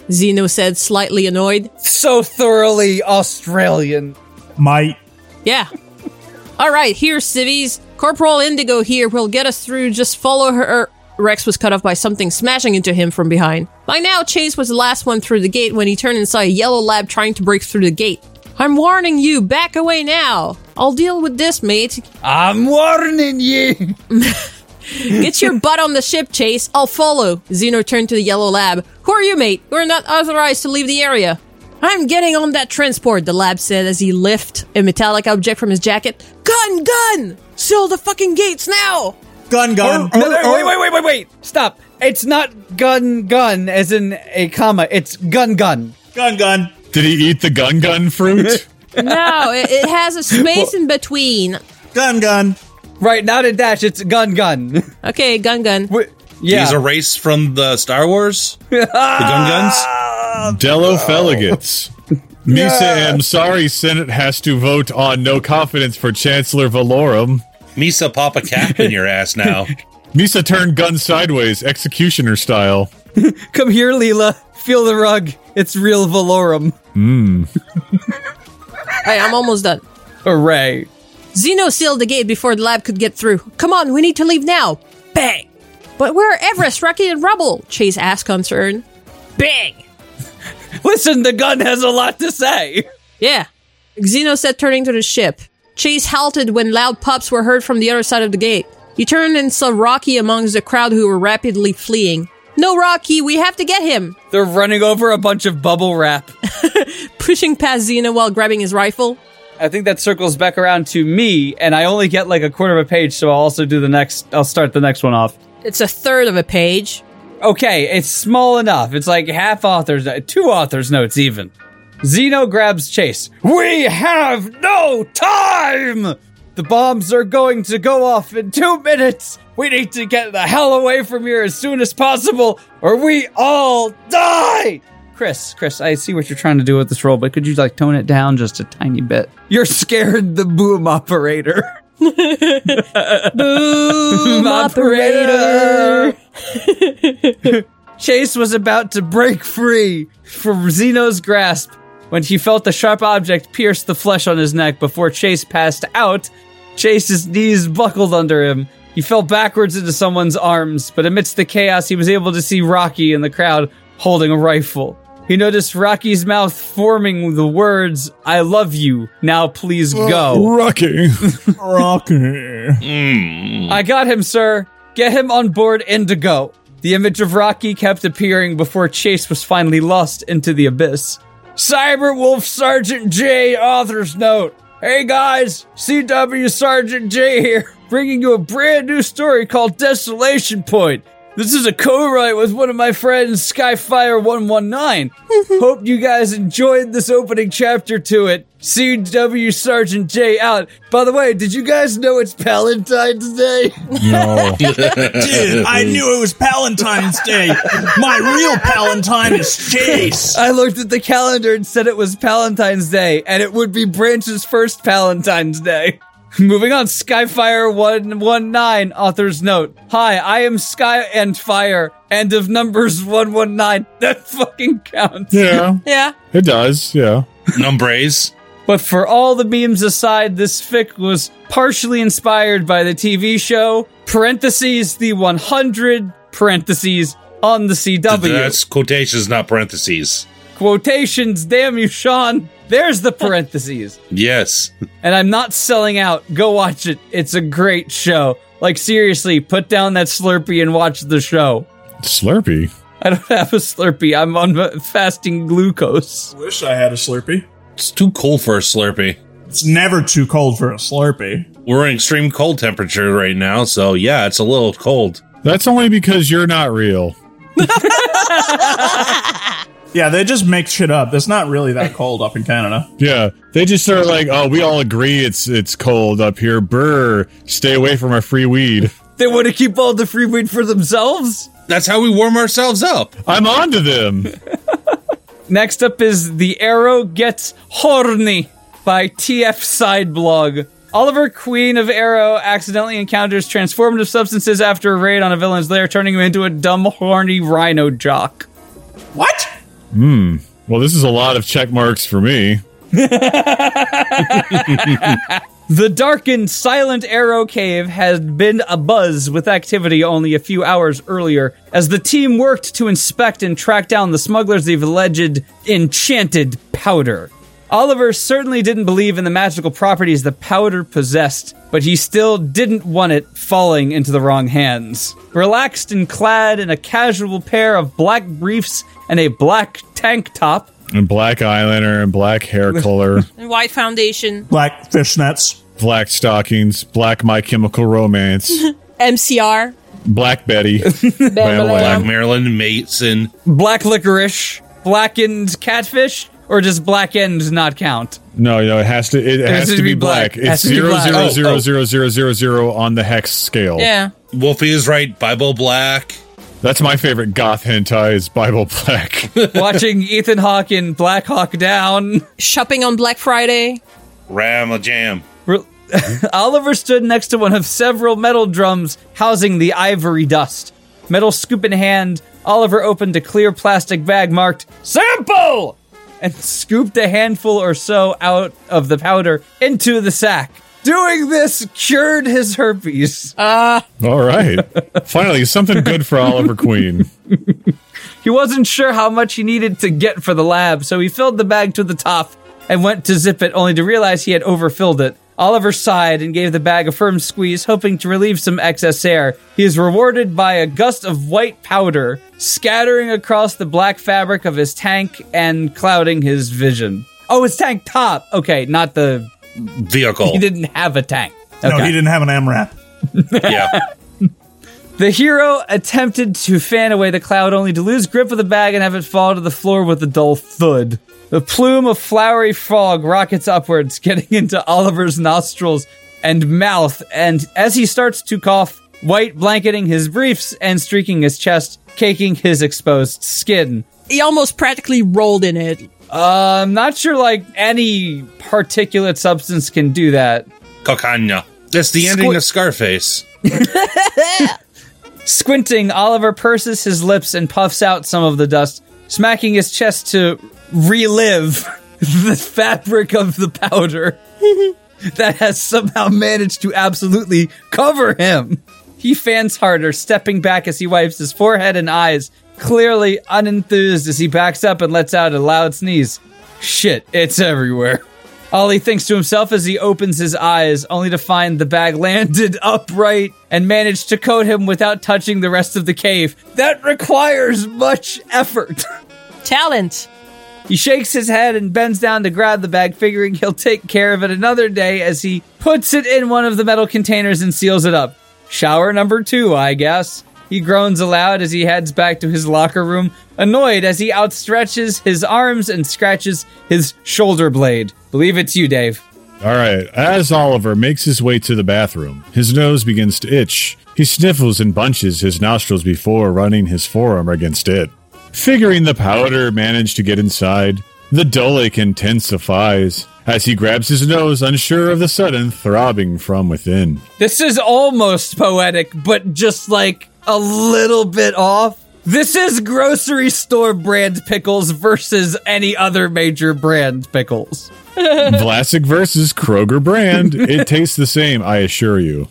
Zeno said, slightly annoyed. So thoroughly Australian. Might. Yeah. All right, here, civvies. Corporal Indigo here will get us through. Just follow her. Rex was cut off by something smashing into him from behind. By now, Chase was the last one through the gate when he turned and saw a yellow lab trying to break through the gate. I'm warning you, back away now. I'll deal with this, mate. I'm warning you. Get your butt on the ship, Chase. I'll follow. Zeno turned to the yellow lab. Who are you, mate? We're not authorized to leave the area. I'm getting on that transport, the lab said as he lifted a metallic object from his jacket. Gun, gun! Seal the fucking gates now! Gun, gun. No, no, wait, wait, wait, wait, wait. Stop. It's not gun, gun, as in a comma. It's gun, gun. Gun, gun. Did he eat the gun gun fruit? No, it, it has a space in between. Gun, gun. Right, not a dash. It's gun, gun. Okay, gun, gun. Wait, yeah. He's erased from the Star Wars? The gun guns? Dello Feligates. Misa, I'm sorry Senate has to vote on no confidence for Chancellor Valorum. Misa, pop a cap in your ass now. Misa turned gun sideways, executioner style. Come here, Leela. Feel the rug. It's real Valorum. Mmm. Hey, I'm almost done. Hooray. Zeno sealed the gate before the lab could get through. Come on, we need to leave now. Bang! But where are Everest, Rocky, and Rubble? Chase asked, concerned. Bang! Listen, the gun has a lot to say. Yeah. Zeno said, turning to the ship. Chase halted when loud pops were heard from the other side of the gate. He turned and saw Rocky amongst the crowd who were rapidly fleeing. No, Rocky, we have to get him. They're running over a bunch of bubble wrap. Pushing past Zeno while grabbing his rifle. I think that circles back around to me, and I only get like a quarter of a page, so I'll also do the next, I'll start the next one off. It's a third of a page. Okay, it's small enough. It's like half author's, two author's notes even. Zeno grabs Chase. We have no time! The bombs are going to go off in two minutes. We need to get the hell away from here as soon as possible, or we all die! Chris, Chris, I see what you're trying to do with this role, but could you, like, tone it down just a tiny bit? You're scared the boom operator. Boom operator! Chase was about to break free from Zeno's grasp when he felt a sharp object pierce the flesh on his neck. Before Chase passed out, Chase's knees buckled under him. He fell backwards into someone's arms, but amidst the chaos, he was able to see Rocky in the crowd holding a rifle. He noticed Rocky's mouth forming the words, I love you, now please go. Rocky. Rocky. Mm. I got him, sir. Get him on board Indigo. The image of Rocky kept appearing before Chase was finally lost into the abyss. Cyberwolf Sergeant J, author's note. Hey guys, C W Sergeant J here, bringing you a brand new story called Desolation Point. This is a co-write with one of my friends, Skyfire one one nine. Hope you guys enjoyed this opening chapter to it. C W Sergeant J out. By the way, did you guys know it's Palentine's Day? No. Dude, I knew it was Palentine's Day. My real Palentine is Chase. I looked at the calendar and said it was Palentine's Day, and it would be Branch's first Palentine's Day. Moving on, Skyfire one one nine, author's note. Hi, I am Sky and Fire, end of numbers one one nine. That fucking counts. Yeah, Yeah. it does, yeah. Numbres. But for all the memes aside, this fic was partially inspired by the T V show, parentheses, the one hundred, parentheses, on the C W. That's quotations, not parentheses. Quotations, damn you, Sean. There's the parentheses. Yes. And I'm not selling out. Go watch it. It's a great show. Like, seriously, put down that Slurpee and watch the show. Slurpee. I don't have a Slurpee. I'm on fasting glucose. Wish I had a Slurpee. It's too cold for a Slurpee. It's never too cold for a Slurpee. We're in extreme cold temperature right now, so yeah, it's a little cold. That's only because you're not real. Yeah, they just make shit up. It's not really that cold up in Canada. Yeah, they just start like, oh, we all agree it's it's cold up here. Brr, stay away from our free weed. They want to keep all the free weed for themselves? That's how we warm ourselves up. I'm on to them. Next up is The Arrow Gets Horny by T F Sideblog. Oliver, Queen of Arrow, accidentally encounters transformative substances after a raid on a villain's lair, turning him into a dumb, horny rhino jock. What? Hmm. Well, this is a lot of check marks for me. The darkened, silent Arrow Cave had been abuzz with activity only a few hours earlier, as the team worked to inspect and track down the smugglers' alleged enchanted powder. Oliver certainly didn't believe in the magical properties the powder possessed, but he still didn't want it falling into the wrong hands. Relaxed and clad in a casual pair of black briefs and a black tank top, And black eyeliner and black hair color, And white foundation. Black fishnets. black stockings, black My Chemical Romance, M C R. black Betty, Bam, Black Marilyn Mason. black licorice, blackened catfish, or does black end not count? No, no, it has to. It, has, to be black. It has It's to be zero black. zero Oh, zero oh. zero zero zero zero on the hex scale. Yeah. Wolfie is right. Bible Black. That's my favorite goth hentai is Bible Black. Watching Ethan Hawke in Black Hawk Down. Shopping on Black Friday. Ram a jam. Re- Oliver stood next to one of several metal drums housing the ivory dust. Metal scoop in hand, Oliver opened a clear plastic bag marked Sample! And scooped a handful or so out of the powder into the sack. Doing this cured his herpes. Uh, All right. Finally, something good for Oliver Queen. He wasn't sure how much he needed to get for the lab, so he filled the bag to the top and went to zip it, only to realize he had overfilled it. Oliver sighed and gave the bag a firm squeeze, hoping to relieve some excess air. He is rewarded by a gust of white powder, scattering across the black fabric of his tank and clouding his vision. Oh, his tank top! Okay, not the... Vehicle. He didn't have a tank. No, Okay. he didn't have an M RAP. Yeah. The hero attempted to fan away the cloud, only to lose grip of the bag and have it fall to the floor with a dull thud. The plume of flowery fog rockets upwards, getting into Oliver's nostrils and mouth, and as he starts to cough, white blanketing his briefs and streaking his chest, caking his exposed skin. he almost practically rolled in it. Uh, I'm not sure, like, any particulate substance can do that. Cocaña. That's the ending Squi- of Scarface. Squinting, Oliver purses his lips and puffs out some of the dust, smacking his chest to relive the fabric of the powder that has somehow managed to absolutely cover him. He fans harder, stepping back as he wipes his forehead and eyes, clearly unenthused as he backs up and lets out a loud sneeze. Shit, it's everywhere. Ollie thinks to himself as he opens his eyes, only to find the bag landed upright and managed to coat him without touching the rest of the cave. That requires much effort. Talent. He shakes his head and bends down to grab the bag, figuring he'll take care of it another day as he puts it in one of the metal containers and seals it up. Shower number two, I guess. He groans aloud as he heads back to his locker room, annoyed as he outstretches his arms and scratches his shoulder blade. Believe it's you, Dave. All right. As Oliver makes his way to the bathroom, his nose begins to itch. He sniffles and bunches his nostrils before running his forearm against it. Figuring the powder managed to get inside, the dull ache intensifies as he grabs his nose, unsure of the sudden throbbing from within. This is almost poetic, but just like a little bit off. This is grocery store brand pickles versus any other major brand pickles. Vlasic versus Kroger brand. It tastes the same, I assure you.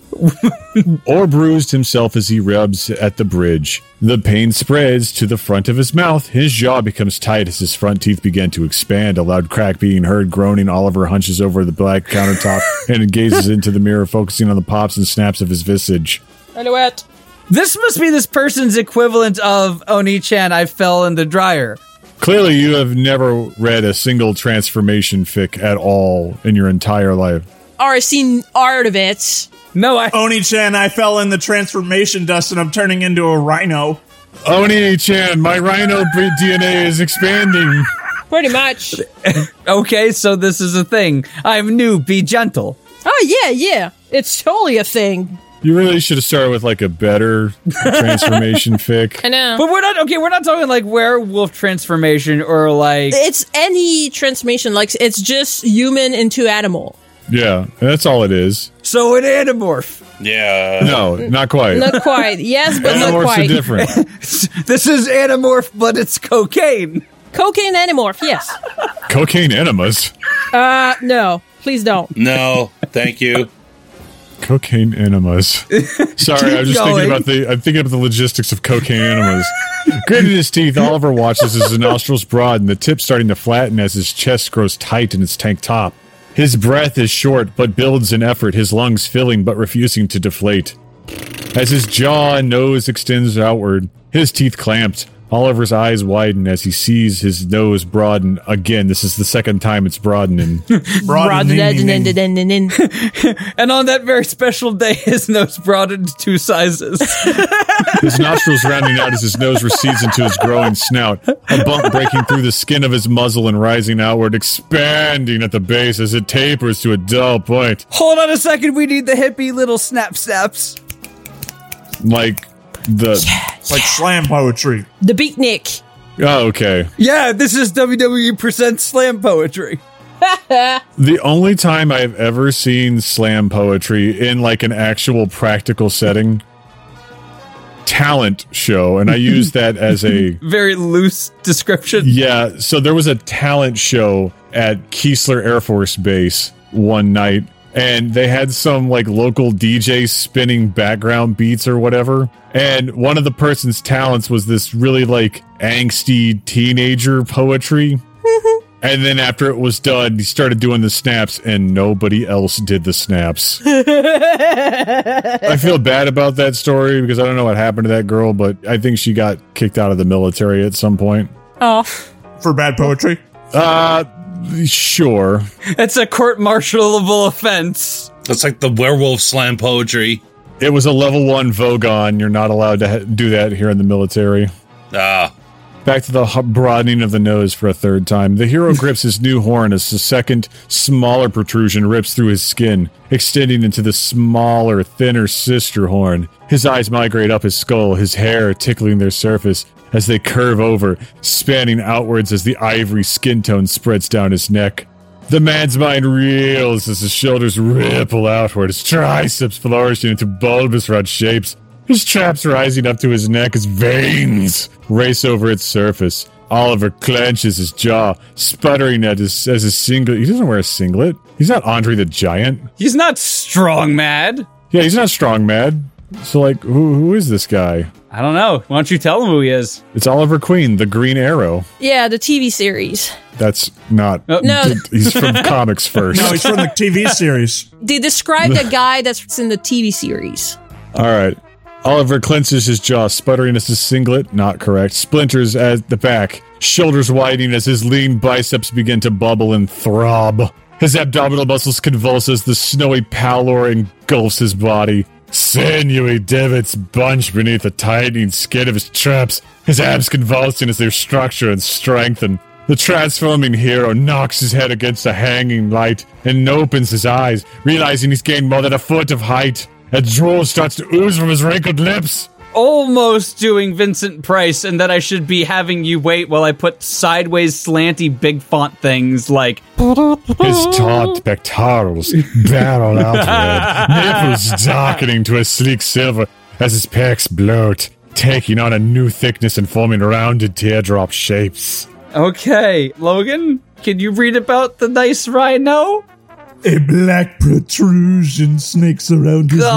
Or bruised himself as he rubs at the bridge. The pain spreads to the front of his mouth. His jaw becomes tight as his front teeth begin to expand. A loud crack being heard. Groaning, Oliver hunches over the black countertop and gazes into the mirror, focusing on the pops and snaps of his visage. Alouette. This must be this person's equivalent of Oni-chan, I fell in the dryer. Clearly, you have never read a single transformation fic at all in your entire life. Or seen art of it. No, I... Oni-chan, I fell in the transformation dust and I'm turning into a rhino. Oni-chan, my rhino D N A is expanding. Pretty much. Okay, so this is a thing. I'm new, be gentle. Oh, yeah, yeah. It's totally a thing. You really should have started with like a better transformation fic. I know. But we're not, okay, we're not talking like werewolf transformation or like... It's any transformation. Like, it's just human into animal. Yeah, that's all it is. So an animorph. Yeah. No, not quite. Not quite. Yes, but not Animorphs are quite. different. This is animorph, but it's cocaine. Cocaine Animorph, yes. Cocaine enemas. Uh, no. Please don't. No, thank you. Cocaine enemas. Sorry, I was just going. thinking about the. I'm thinking about the logistics of cocaine enemas. Gritting his teeth, Oliver watches as his nostrils broaden, the tip starting to flatten as his chest grows tight in its tank top. His breath is short, but builds in effort. His lungs filling, but refusing to deflate. As his jaw and nose extends outward, his teeth clamped. Oliver's eyes widen as he sees his nose broaden again. This is the second time it's broadening. Broadening. And on that very special day, his nose broadened two sizes. His nostrils rounding out as his nose recedes into his growing snout. A bump breaking through the skin of his muzzle and rising outward, expanding at the base as it tapers to a dull point. Hold on a second, we need the hippie little snap snaps. Like the... Like slam poetry. The Beatnik. Oh, okay. Yeah, this is W W E Presents Slam Poetry. The only time I've ever seen slam poetry in like an actual practical setting, talent show, and I use that as a Very loose description. yeah. So there was a talent show at Keesler Air Force Base one night, and they had some like local D J spinning background beats or whatever. And one of the person's talents was this really like angsty teenager poetry. And then after it was done, he started doing the snaps, and nobody else did the snaps. I feel bad about that story because I don't know what happened to that girl, but I think she got kicked out of the military at some point. Oh. For bad poetry? Uh, sure. It's a court-martialable offense. That's like the werewolf slam poetry. It was a level one Vogon. You're not allowed to ha- do that here in the military. Ah. Back to the h- broadening of the nose for a third time. The hero grips his new horn as the second, smaller protrusion rips through his skin, extending into the smaller, thinner sister horn. His eyes migrate up his skull, his hair tickling their surface as they curve over, spanning outwards as the ivory skin tone spreads down his neck. The man's mind reels as his shoulders ripple outward, his triceps flourishing into bulbous round shapes. His traps rising up to his neck as veins race over its surface. Oliver clenches his jaw, sputtering at his as his singlet. He doesn't wear a singlet. He's not Andre the Giant. He's not strong mad. Yeah, he's not strong mad. So, like, who who is this guy? I don't know. Why don't you tell him who he is? It's Oliver Queen, the Green Arrow. Yeah, the T V series. That's not. Oh. No. He's from comics first. No, he's from the T V series. They describe the guy that's in the T V series. All right. Oliver clenches his jaw, sputtering as his singlet, not correct, splinters at the back, shoulders widening as his lean biceps begin to bubble and throb. His abdominal muscles convulse as the snowy pallor engulfs his body. Sinewy divots bunch beneath the tightening skin of his traps, his abs convulsing as they structure and strengthen. The transforming hero knocks his head against a hanging light and opens his eyes, realizing he's gained more than a foot of height. A drool starts to ooze from his wrinkled lips. Almost doing Vincent Price, and that I should be having you wait while I put sideways slanty big font things like His taut pectorals barrel outward, nipples darkening to a sleek silver as his pecs bloat, taking on a new thickness and forming rounded teardrop shapes. Okay, Logan, can you read about the nice rhino? A black protrusion snakes around his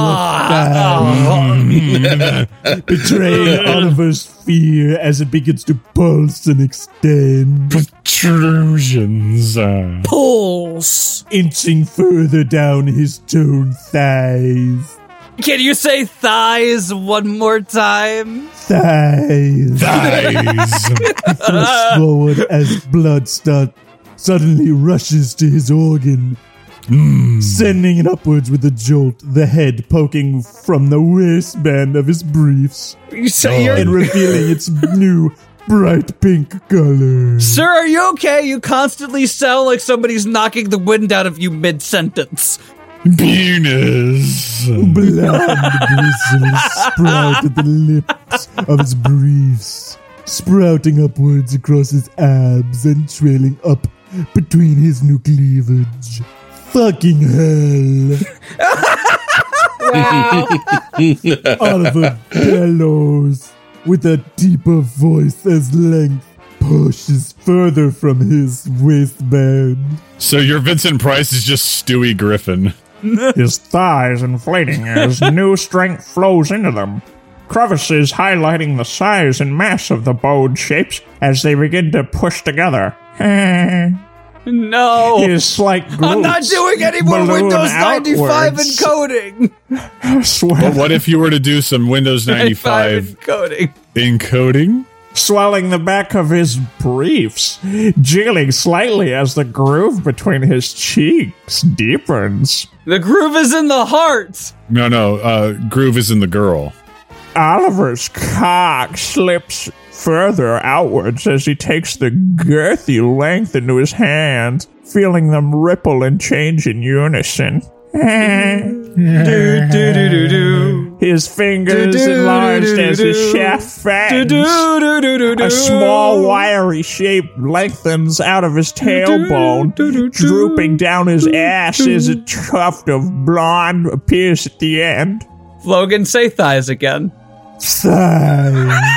Ah, left thigh, betraying Oliver's fear as it begins to pulse and extend, Protrusions. Uh, Pulse. inching further down his toned thighs. Can you say thighs one more time? Thighs. thighs. Thrusts forward as blood start suddenly rushes to his organ, sending it upwards with a jolt, the head poking from the waistband of his briefs You say and you're, revealing its new bright pink color. Sir, are you okay? You constantly sound like somebody's knocking the wind out of you mid-sentence. Penis. Blonde bristles sprout at the lips of his briefs, sprouting upwards across his abs and trailing up between his new cleavage. Fucking hell. Wow. Oliver bellows with a deeper voice as length pushes further from his waistband. So your Vincent Price is just Stewie Griffin. His thighs inflating as new strength flows into them. Crevices highlighting the size and mass of the bowed shapes as they begin to push together. No. His slight glutes I'm not doing any more balloon Windows ninety-five outwards. encoding. But what if you were to do some Windows ninety-five encoding. encoding? Swelling the back of his briefs, jiggling slightly as the groove between his cheeks deepens. The groove is in the heart. No, no, uh, Groove is in the girl. Oliver's cock slips further outwards as he takes the girthy length into his hand, feeling them ripple and change in unison. do, do, do, do, do. His fingers Do, do, enlarged do, do, as do. his shaft Do, fattens. do, do, do, do, do. A small wiry shape lengthens out of his tailbone, do, do, do, drooping down his do, ass do. as a tuft of blonde appears at the end. Logan, say thighs again. Sigh.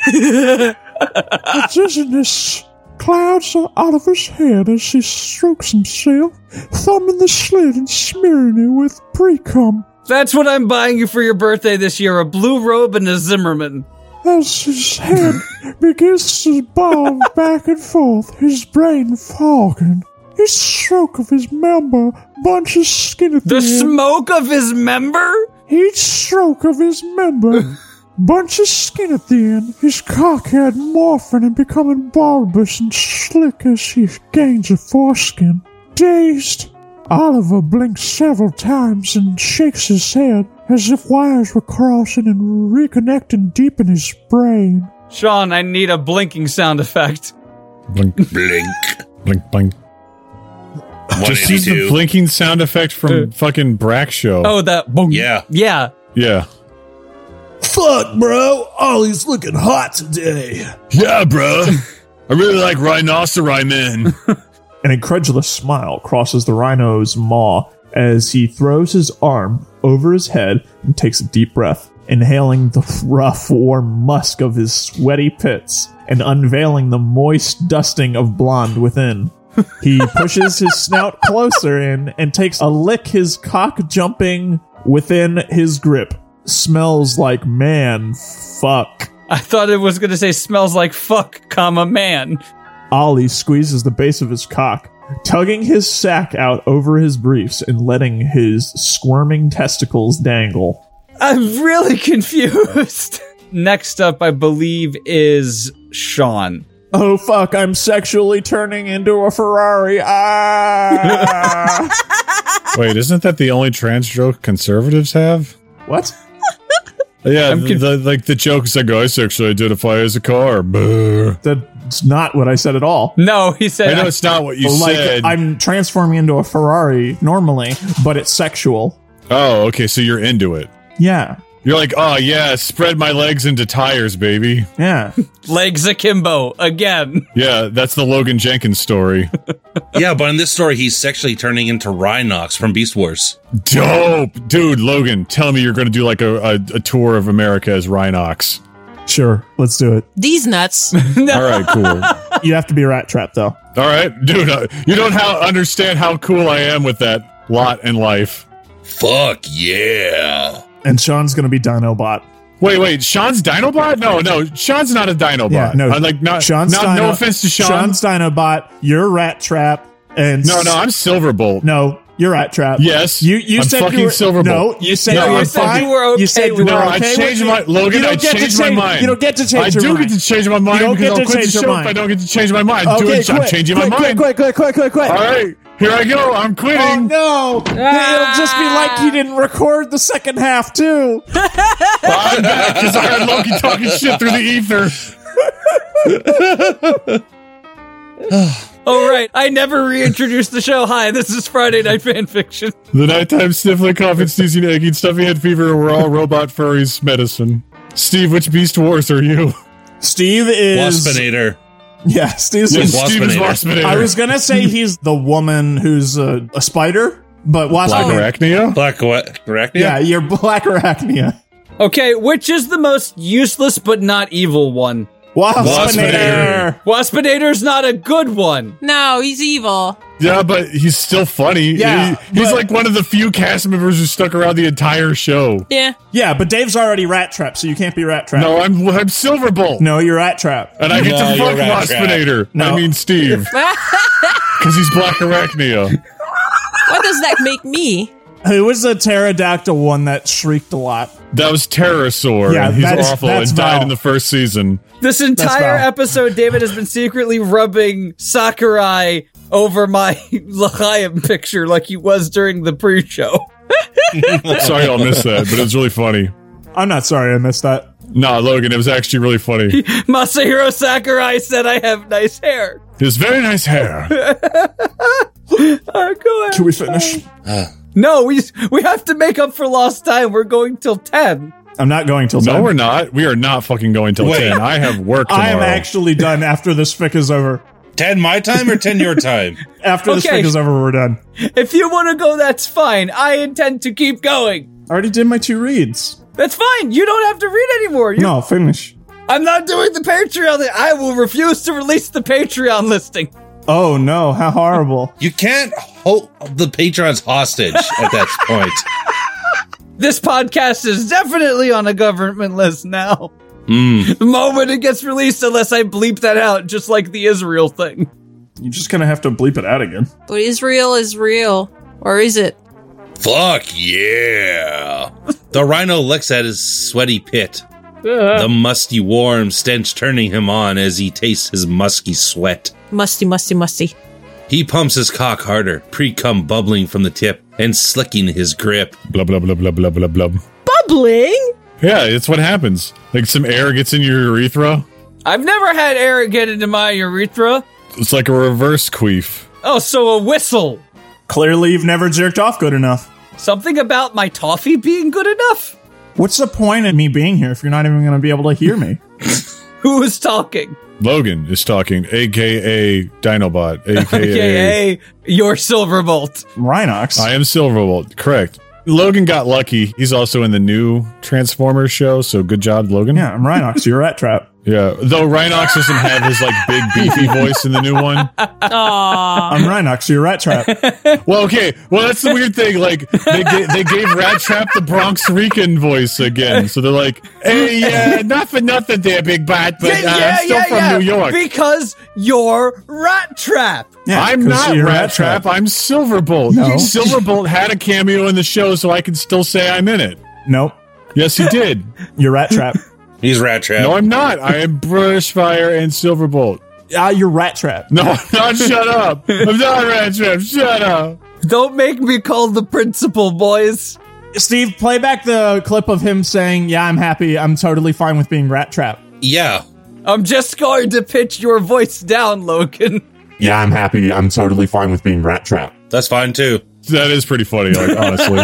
The dizziness clouds Oliver's head as he strokes himself, thumbing the slit and smearing it with pre-cum. That's what I'm buying you for your birthday this year, a blue robe and a Zimmerman. As his head begins to bob back and forth, his brain fogging. Each stroke of his member bunches skin at the, The end. smoke of his member? Each stroke of his member bunches skin at the end, his cockhead morphing and becoming bulbous and slick as he gains a foreskin. Dazed, Oliver blinks several times and shakes his head as if wires were crossing and reconnecting deep in his brain. Sean, I need a blinking sound effect. Blink, Blink. blink, blink. Just use the one eighty-two. blinking sound effect from fucking Brack Show. Oh, that boom. Yeah. Yeah. Yeah. Fuck, bro. Ollie's looking hot today. Yeah, bro. I really like Rhinoceri men. An incredulous smile crosses the rhino's maw as he throws his arm over his head and takes a deep breath, inhaling the rough, warm musk of his sweaty pits and unveiling the moist dusting of blonde within. He pushes his snout closer in and takes a lick, his cock jumping within his grip. Smells like man fuck. I thought it was going to say smells like fuck, comma, man. Ollie squeezes the base of his cock, tugging his sack out over his briefs and letting his squirming testicles dangle. I'm really confused. Next up, I believe, is Sean. Oh fuck, I'm sexually turning into a Ferrari. Ah! Wait, isn't that the only trans joke conservatives have? What? Yeah, I'm the, conf- the, like the joke is like, I sexually identify as a car. Brr. That's not what I said at all. No, he said. I know it's not what you like, said. I'm transforming into a Ferrari normally, but it's sexual. Oh, okay, so you're into it. Yeah. You're like, oh yeah, spread my legs into tires, baby. Yeah. Legs akimbo again. Yeah, that's the Logan Jenkins story. Yeah, but in this story, he's sexually turning into Rhinox from Beast Wars. Dope, dude. Logan, tell me you're going to do like a, a, a tour of America as Rhinox. Sure. Let's do it. These nuts. All right, cool. All You have to be Rat Trap, though. right, dude. Uh, you don't how, understand how cool I am with that lot in life. Fuck yeah. And Sean's going to be Dinobot. Wait, wait. Sean's Dinobot? No, no. Sean's not a Dinobot. Yeah, no. I'm like not. Sean's not Dino- no offense to Sean. Sean's Dinobot. You're Rat Trap. And no, no. I'm Silverbolt. No, you're Rat Trap. Yes, You you I'm said fucking you were, Silverbolt. No, you said No, you were I said fine. you were okay You said you with were No, I okay changed with my it. Logan. You I don't get to changed my change- mind. You don't get to change I your do mind. get to change my mind You don't because get I'll to quit change the your show if mind. I don't get to change my mind. Okay, Doing, I'm quit, changing quit, my quit, mind. Quit, quit, quit, quit, quit. All right, here I go. I'm quitting. Oh no! It'll just be like you didn't record the second half too. I'm back because I heard Loki talking shit through the ether. Oh, right. I never reintroduced the show. Hi, this is Friday Night Fanfiction. The nighttime sniffling, coughing, sneezing, aching, stuffy head fever. We're all robot furries medicine. Steve, which Beast Wars are you? Steve is Waspinator. yeah. Steve's. Yes, Steve is Waspinator. Waspinator. I was gonna say he's the woman who's a, a spider, but Black Waspinator. Arachnia? Black what? Correct? Yeah, you're Black Arachnia. Okay, which is the most useless but not evil one? Waspinator. Waspinator's not a good one. No, he's evil. Yeah, but he's still funny. Yeah, He- he's but- like one of the few cast members who stuck around the entire show. Yeah. Yeah, but Dave's already Rat Trap, so you can't be Rat Trap. No, I'm I'm Silverbolt. No, you're Rat Trap. And I get No, to you're fuck Rat Trap. Waspinator. No. I mean Steve. Because he's Black Arachnia. What does that make me? Who was the pterodactyl one that shrieked a lot? That was Pterosaur. Yeah, and he's that is- awful that's and died Val. in the first season. This entire Val. episode, David has been secretly rubbing Sakurai over my L'chaim picture like he was during the pre-show. Sorry y'all missed that, but it was really funny. I'm not sorry I missed that. Nah, Logan, it was actually really funny. Masahiro Sakurai said I have nice hair. He has very nice hair. Alright, go ahead. Can we finish? No, we we have to make up for lost time. We're going till ten. I'm not going till No, ten. we're not. We are not fucking going till Wait. ten. I have work tomorrow. I am actually done after this fic is over. ten my time or ten your time? After this Okay. fic is over, we're done. If you want to go, that's fine. I intend to keep going. I already did my two reads. That's fine. You don't have to read anymore. You, No, finish. I'm not doing the Patreon. li- I will refuse to release the Patreon listing. Oh no, how horrible. You can't hold the patrons hostage at that point. This podcast is definitely on a government list now. Mm. The moment it gets released, unless I bleep that out, just like the Israel thing. You're just gonna have to bleep it out again. But Israel is real. Or is it? Fuck yeah. The rhino looks at his sweaty pit. The musty, warm stench turning him on as he tastes his musky sweat. Musty, musty, musty. He pumps his cock harder, pre-cum bubbling from the tip and slicking his grip. Blah, blah, blah, blah, blah, blah, blah. Bubbling? Yeah, it's what happens. Like some air gets in your urethra. I've never had air get into my urethra. It's like a reverse queef. Oh, so a whistle. Clearly you've never jerked off good enough. Something about my toffee being good enough? What's the point of me being here if you're not even gonna be able to hear me? Who is talking? Logan is talking, a k a. Dinobot, a k a. A K A your Silverbolt. Rhinox. I am Silverbolt, correct. Logan got lucky. He's also in the new Transformers show, so good job, Logan. yeah, I'm Rhinox. You're Rat Trap. Yeah, though Rhinox doesn't have his like big beefy voice in the new one. Aww. I'm Rhinox. You're Rat Trap. Well, okay. Well, that's the weird thing. Like they ga- they gave Rat Trap the Bronx Rican voice again, so they're like, "Hey, yeah, not for nothing, there, big bat, but uh, I'm still from New York. Because you're Rat Trap. Yeah, I'm 'cause not you're Rat Trap. I'm Silverbolt. No. Silverbolt had a cameo in the show, so I can still say I'm in it. Nope. Yes, he did. You're Rat Trap. He's Rat Trap. No, I'm not. I am Brushfire and Silverbolt. Ah, you're Rat Trap. No, I'm not. Shut up. I'm not Rat Trap. Shut up. Don't make me call the principal, boys. Steve, play back the clip of him saying, "Yeah, I'm happy. I'm totally fine with being Rat Trap." Yeah. I'm just going to pitch your voice down, Logan. Yeah, I'm happy. I'm totally fine with being Rat Trap. That's fine too. That is pretty funny, like, honestly.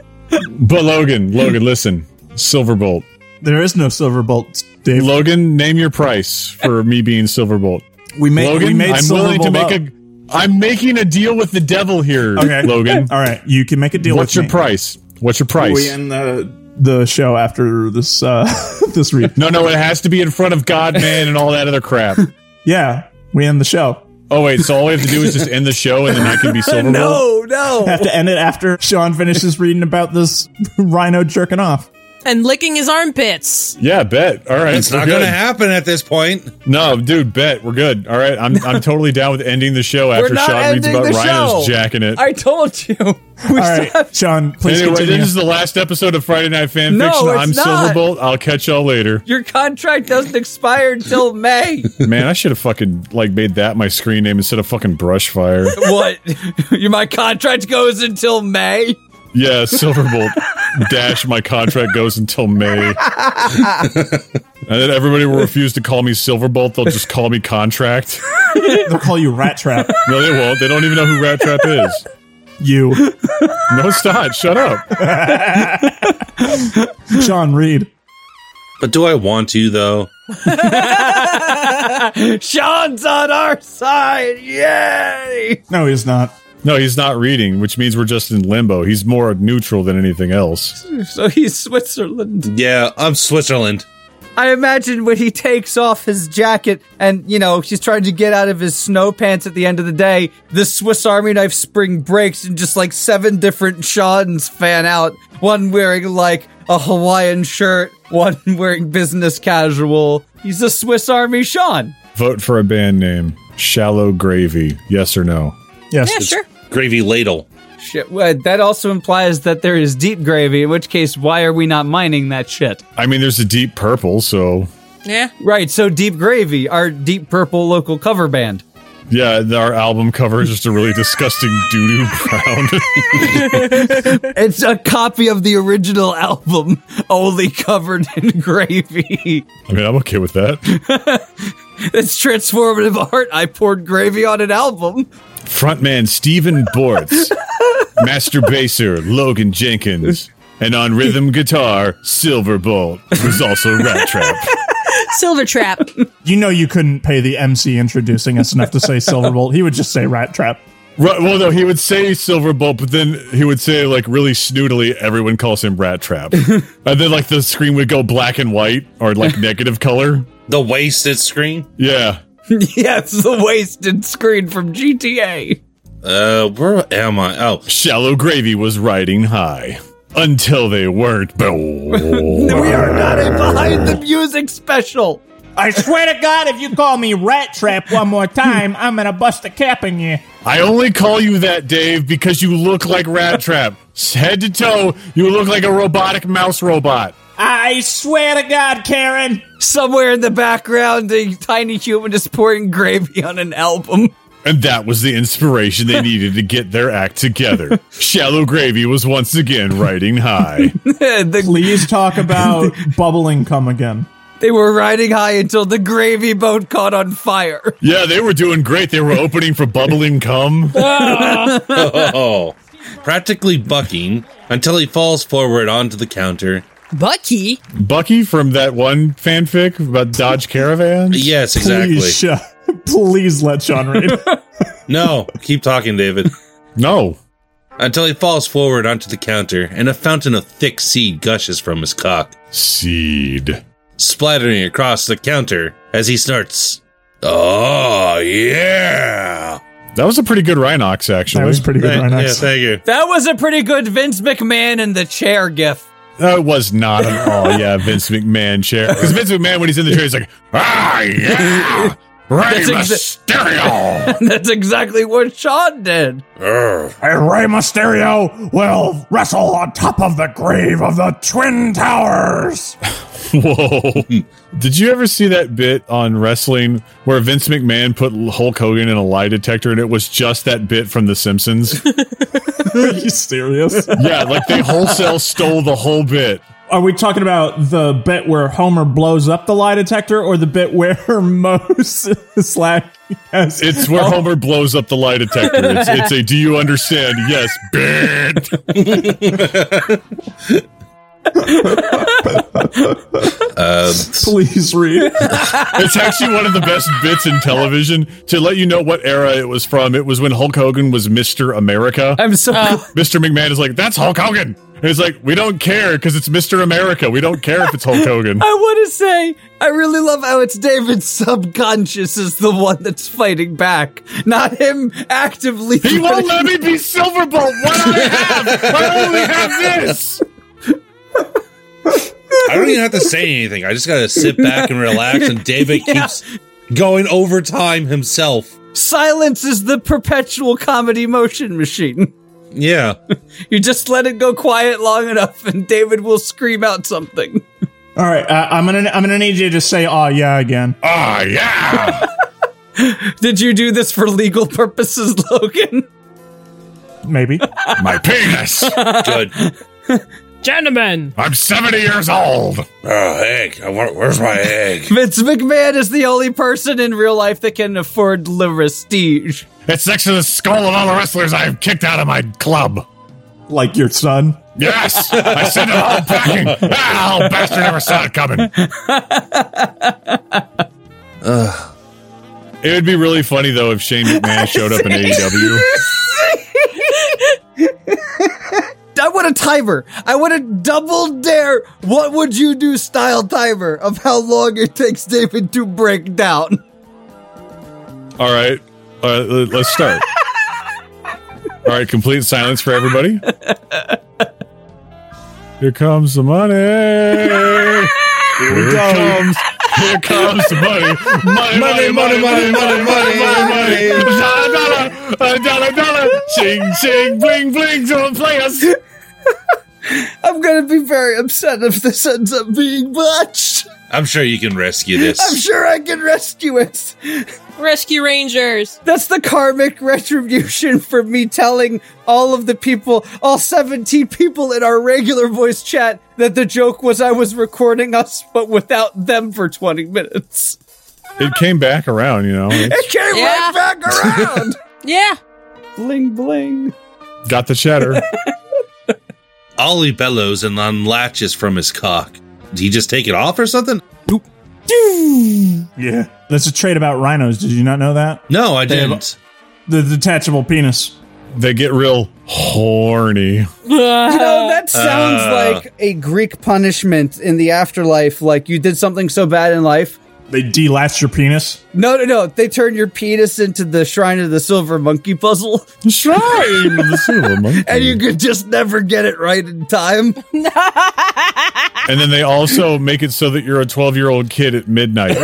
But Logan, Logan, listen. Silverbolt. There is no Silverbolt, Dave. Logan, name your price for me being Silverbolt. we made Logan, we made I'm willing to Silverbolt make up. a. I'm making a deal with the devil here, Okay, Logan. All right, you can make a deal. What's with your me. price? What's your price? We end the the show after this uh this read. no, no, it has to be in front of God, man, and all that other crap. Yeah, we end the show. Oh wait, so all we have to do is just end the show, and then I can be Silverbolt. No, no. Have to end it after Sean finishes reading about this rhino jerking off. And licking his armpits. Yeah, bet. All right, It's we're not good. going to happen at this point. No, dude, bet we're good. All right, I'm I'm totally down with ending the show We're after not Sean reads ending about the rhinos show. jacking it. I told you. We All still right, have- Sean, please Anyway, continue. this is the last episode of Friday Night Fan No, Fiction. I'm it's not. Silverbolt. I'll catch y'all later. Your contract doesn't expire until May. Man, I should have fucking like made that my screen name instead of fucking Brushfire. What? Your my contract goes until May? Yeah, Silverbolt dash my contract goes until May. And then everybody will refuse to call me Silverbolt. They'll just call me Contract. They'll call you Rat Trap. No, they won't. They don't even know who Rat Trap is. You, No, it's not. Shut up. Sean, read. But do I want to, though? Sean's on our side. Yay! No, he's not. No, he's not reading, which means we're just in limbo. He's more neutral than anything else. So he's Switzerland. Yeah, I'm Switzerland. I imagine when he takes off his jacket and, you know, he's trying to get out of his snow pants at the end of the day, the Swiss Army knife spring breaks and just like seven different Seans fan out. One wearing like a Hawaiian shirt, one wearing business casual. He's a Swiss Army Sean. Vote for a band name. Shallow Gravy. Yes or no? Yes. Yeah, sure. Gravy ladle. Shit, well, that also implies that there is deep gravy, in which case, why are we not mining that shit? I mean, there's a Deep Purple, so Yeah. Right, so Deep Gravy, our Deep Purple local cover band. yeah, our album cover is just a really disgusting doo-doo brown. It's a copy of the original album, only covered in gravy. I mean, I'm okay with that. It's transformative art. I poured gravy on an album. Frontman Stephen Bortz, Master Basser Logan Jenkins, and on rhythm guitar, Silverbolt, who's also Rat Trap. Silver Trap. You know you couldn't pay the M C introducing us enough to say Silverbolt. He would just say Rat Trap. Right, well, no, he would say Silverbolt, but then he would say, like, really snootily, everyone calls him Rat Trap. And then, like, the screen would go black and white, or, like, negative color. The wasted screen? Yeah. Yes, the wasted screen from G T A. Uh, where am I? Oh, Shallow Gravy was riding high. Until they weren't. We are not a behind the music special. I swear to God, if you call me Rat Trap one more time, I'm gonna bust a cap in you. I only call you that, Dave, because you look like Rat Trap. Head to toe, you look like a robotic mouse robot. I swear to God, Karen. Somewhere in the background, a tiny human is pouring gravy on an album. And that was the inspiration they needed to get their act together. Shallow Gravy was once again riding high. The- Please talk about bubbling cum again. they were riding high until the gravy boat caught on fire. Yeah, they were doing great. They were opening for Bubbling Cum. oh, practically bucking until he falls forward onto the counter. Bucky? Bucky from that one fanfic about Dodge Caravans? Yes, exactly. Please, Sean, please let Sean read. No, keep talking, David. No. Until he falls forward onto the counter and a fountain of thick seed gushes from his cock, Seed. splattering across the counter as he starts. Oh, yeah. That was a pretty good Rhinox, actually. That was pretty good, Thank- Rhinox. yeah, thank you. That was a pretty good Vince McMahon in the chair gif. That was not an oh yeah Vince McMahon chair. Because Vince McMahon, when he's in the chair, he's like, ah yeah, Rey That's exa- Mysterio. That's exactly what Sean did. Urgh. And Rey Mysterio will wrestle on top of the grave of the Twin Towers. Whoa! Did you ever see that bit on wrestling where Vince McMahon put Hulk Hogan in a lie detector, and it was just that bit from The Simpsons? Are you serious? Yeah, like they wholesale stole the whole bit. Are we talking about the bit where Homer blows up the lie detector, or the bit where Moe's slash has It's where Homer blows up the lie detector. It's, it's a do you understand? Yes, bit. Uh, Please read. It's actually one of the best bits in television. To let you know what era it was from, it was when Hulk Hogan was Mister America. I'm so Mister McMahon is like, that's Hulk Hogan. And it's like, we don't care because it's Mister America. We don't care if it's Hulk Hogan. I want to say, I really love how it's David's subconscious is the one that's fighting back, not him actively. He won't let me be Silverbolt. What do I have? I only have this. I don't even have to say anything. I just gotta sit back and relax, and David Yeah. keeps going overtime himself. Silence is the perpetual comedy motion machine. Yeah. You just let it go quiet long enough, and David will scream out something. All right, uh, I'm gonna I'm gonna need you to say "oh yeah" again. Oh, yeah. Did you do this for legal purposes, Logan? Maybe. My penis. Good. Gentlemen! I'm seventy years old. Oh, egg. I want, where's my egg? Vince McMahon is the only person in real life that can afford Le Prestige. It's next to the skull of all the wrestlers I've kicked out of my club. Like your son. Yes, I sent it all packing. Ah, old bastard never saw it coming. Ugh. It would be really funny, though, if Shane McMahon showed up in A E W. I want want a timer. I want a double dare. What would you do style timer of how long it takes David to break down. All right. Uh, let's start. All right. Complete silence for everybody. Here comes the money. Here it comes. Here comes the money. Money, money, money, money, money, money, money, money. Dollar, dollar, dollar, dollar. Ching, ching, bling, bling. Don't play us. I'm going to be very upset if this ends up being botched. I'm sure you can rescue this. I'm sure I can rescue it. Rescue Rangers. That's the karmic retribution for me telling all of the people, all seventeen people in our regular voice chat, that the joke was I was recording us, but without them for twenty minutes. It came back around, you know. It came Yeah. right back around. Yeah. Bling, bling. Got the cheddar. Ollie bellows and unlatches from his cock. Did he just take it off or something? Yeah. That's a trait about rhinos. Did you not know that? No, I They have- didn't. The detachable penis. They get real horny. You know, that sounds Uh. like a Greek punishment in the afterlife. Like you did something so bad in life. They delatch your penis. No, no, no. They turn your penis into the Shrine of the Silver Monkey puzzle. The shrine of the silver monkey. And you could just never get it right in time. And then they also make it so that you're a twelve-year-old kid at midnight.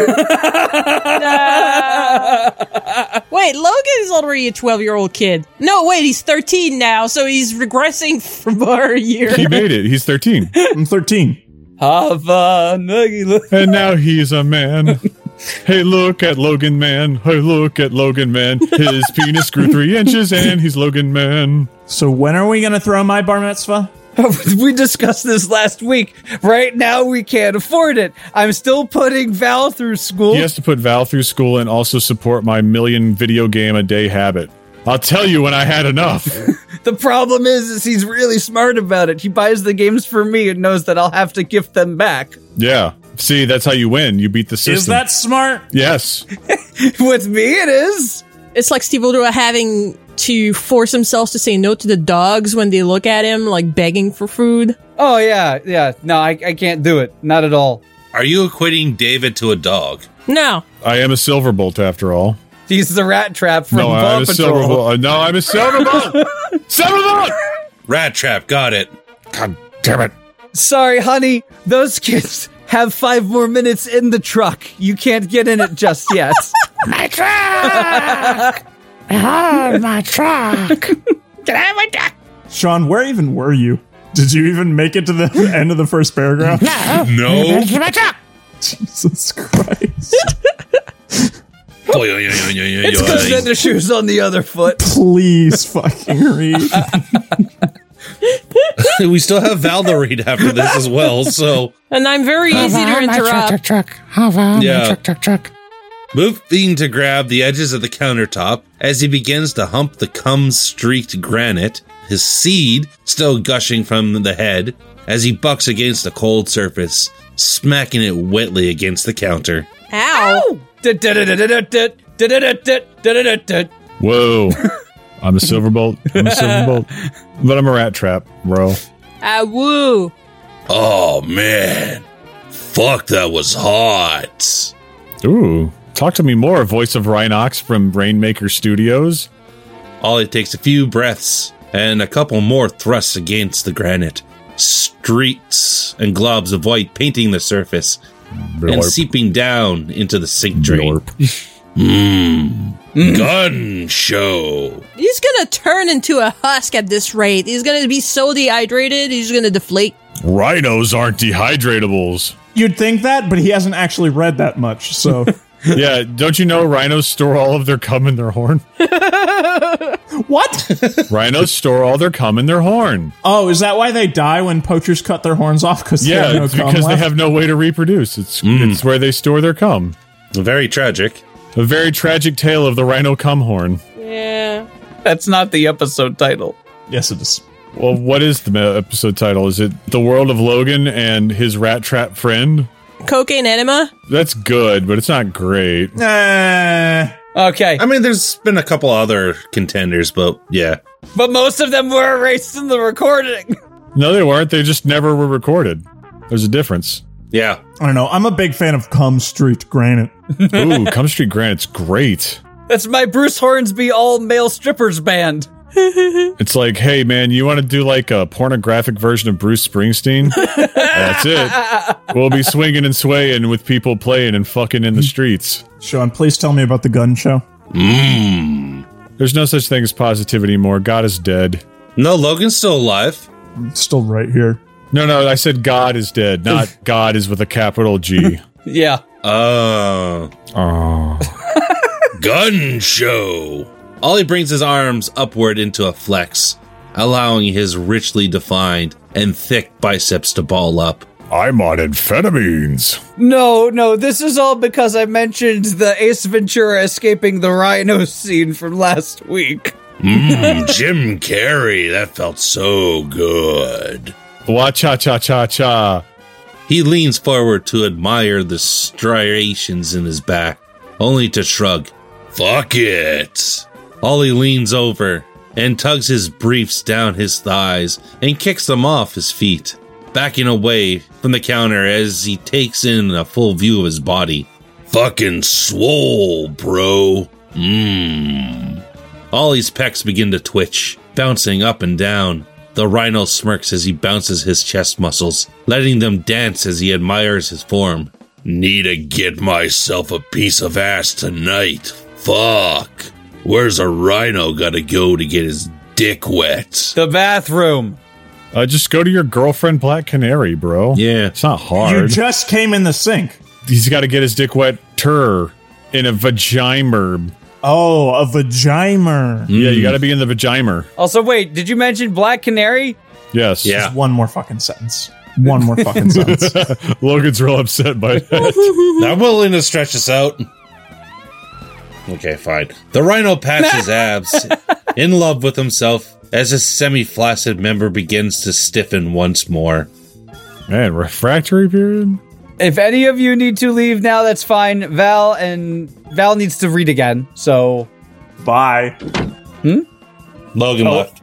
Wait, Logan is already a twelve-year-old kid. No, wait, he's thirteen now, so he's regressing from our year. He made it. He's thirteen. I'm thirteen. Hava nuggy look. And now he's a man. Hey, look at Logan Man. Hey, look at Logan Man. His penis grew three inches and he's Logan Man. So when are we going to throw my bar mitzvah? We discussed this last week. Right now, we can't afford it. I'm still putting Val through school. He has to put Val through school and also support my million video game a day habit. I'll tell you when I had enough. The problem is, is he's really smart about it. He buys the games for me and knows that I'll have to gift them back. Yeah. See, that's how you win. You beat the system. Is that smart? Yes. With me, it is. It's like Steve Odua having to force himself to say no to the dogs when they look at him, like begging for food. Oh, yeah, yeah. No, I, I can't do it. Not at all. Are you equating David to a dog? No. I am a Silverbolt after all. He's the rat trap from No, Paw I'm a Patrol. Silverbolt. Uh, No, I'm a Silverbolt. Silverbolt. Rat Trap, got it. God damn it. Sorry, honey. Those kids have five more minutes in the truck. You can't get in it just yet. My truck! Oh, my truck! Can I have my truck? Sean, where even were you? Did you even make it to the end of the first paragraph? No. My truck! Jesus Christ. It's because then the shoe's on the other foot. Please fucking read. We still have Val to read after this as well, so And I'm very easy to My truck, interrupt. truck, truck. Hava, Yeah. my truck, truck, truck. moving to grab the edges of the countertop as he begins to hump the cum-streaked granite, his seed still gushing from the head as he bucks against a cold surface, smacking it wetly against the counter. Ow. Whoa. I'm a Silverbolt. I'm a Silverbolt. But I'm a rat trap, bro. Ah, woo. Oh man, fuck, that was hot. Ooh. Talk to me more, voice of Rhinox from Rainmaker Studios. Ollie takes a few breaths and a couple more thrusts against the granite. Streaks and globs of white painting the surface and Blorp. seeping down into the sink drain. Blorp. Mmm. Gun show. He's gonna turn into a husk at this rate. He's gonna be so dehydrated, he's gonna deflate. Rhinos aren't dehydratables. You'd think that, but he hasn't actually read that much, so. Yeah, don't you know rhinos store all of their cum in their horn? What? Rhinos store all their cum in their horn. Oh, is that why they die when poachers cut their horns off? Because they Yeah, have no it's cum because they left? have no way to reproduce. It's it's where they store their cum. Very tragic. A very tragic tale of the rhino cum horn. Yeah. That's not the episode title. Yes, it is. Well, what is the ma- episode title? Is it The World of Logan and His Rat Trap Friend? Cocaine enema? That's good, but it's not great. Uh, Okay. I mean, there's been a couple other contenders, but yeah. But most of them were erased in the recording. No, they weren't. They just never were recorded. There's a difference. Yeah. I don't know. I'm a big fan of Cum Street Granite. Ooh, Cum Street Granite's great. That's my Bruce Hornsby all-male strippers band. It's like, hey, man, you want to do like a pornographic version of Bruce Springsteen? That's it. We'll be swinging and swaying with people playing and fucking in the streets. Sean, please tell me about the gun show. Mmm. There's no such thing as positivity anymore. God is dead. No, Logan's still alive. I'm still right here. No, no, I said God is dead, not God is with a capital G. Yeah. Oh. Oh. Gun show. Ollie brings his arms upward into a flex, allowing his richly defined and thick biceps to ball up. I'm on amphetamines. No, no, this is all because I mentioned the Ace Ventura escaping the rhino scene from last week. Mmm, Jim Carrey, that felt so good. Wa-cha-cha-cha-cha. He leans forward to admire the striations in his back, only to shrug. Fuck it. Ollie leans over and tugs his briefs down his thighs and kicks them off his feet, backing away from the counter as he takes in a full view of his body. Fucking swole, bro. Mmm. Ollie's pecs begin to twitch, bouncing up and down. The rhino smirks as he bounces his chest muscles, letting them dance as he admires his form. Need to get myself a piece of ass tonight. Fuck. Where's a rhino gotta go to get his dick wet? The bathroom. Uh, just go to your girlfriend Black Canary, bro. Yeah. It's not hard. You just came in the sink. He's got to get his dick wet tur in a vagina. Oh, a vagina. Yeah, you got to be in the vagina. Also, wait, did you mention Black Canary? Yes. Yeah. Just one more fucking sentence. One more fucking sentence. Logan's real upset by that. I'm willing to stretch this out. Okay, fine. The rhino pats his abs, in love with himself, as his semi-flaccid member begins to stiffen once more. Man, refractory period? If any of you need to leave now, that's fine. Val and Val needs to read again, so Bye. Logan Oh. left.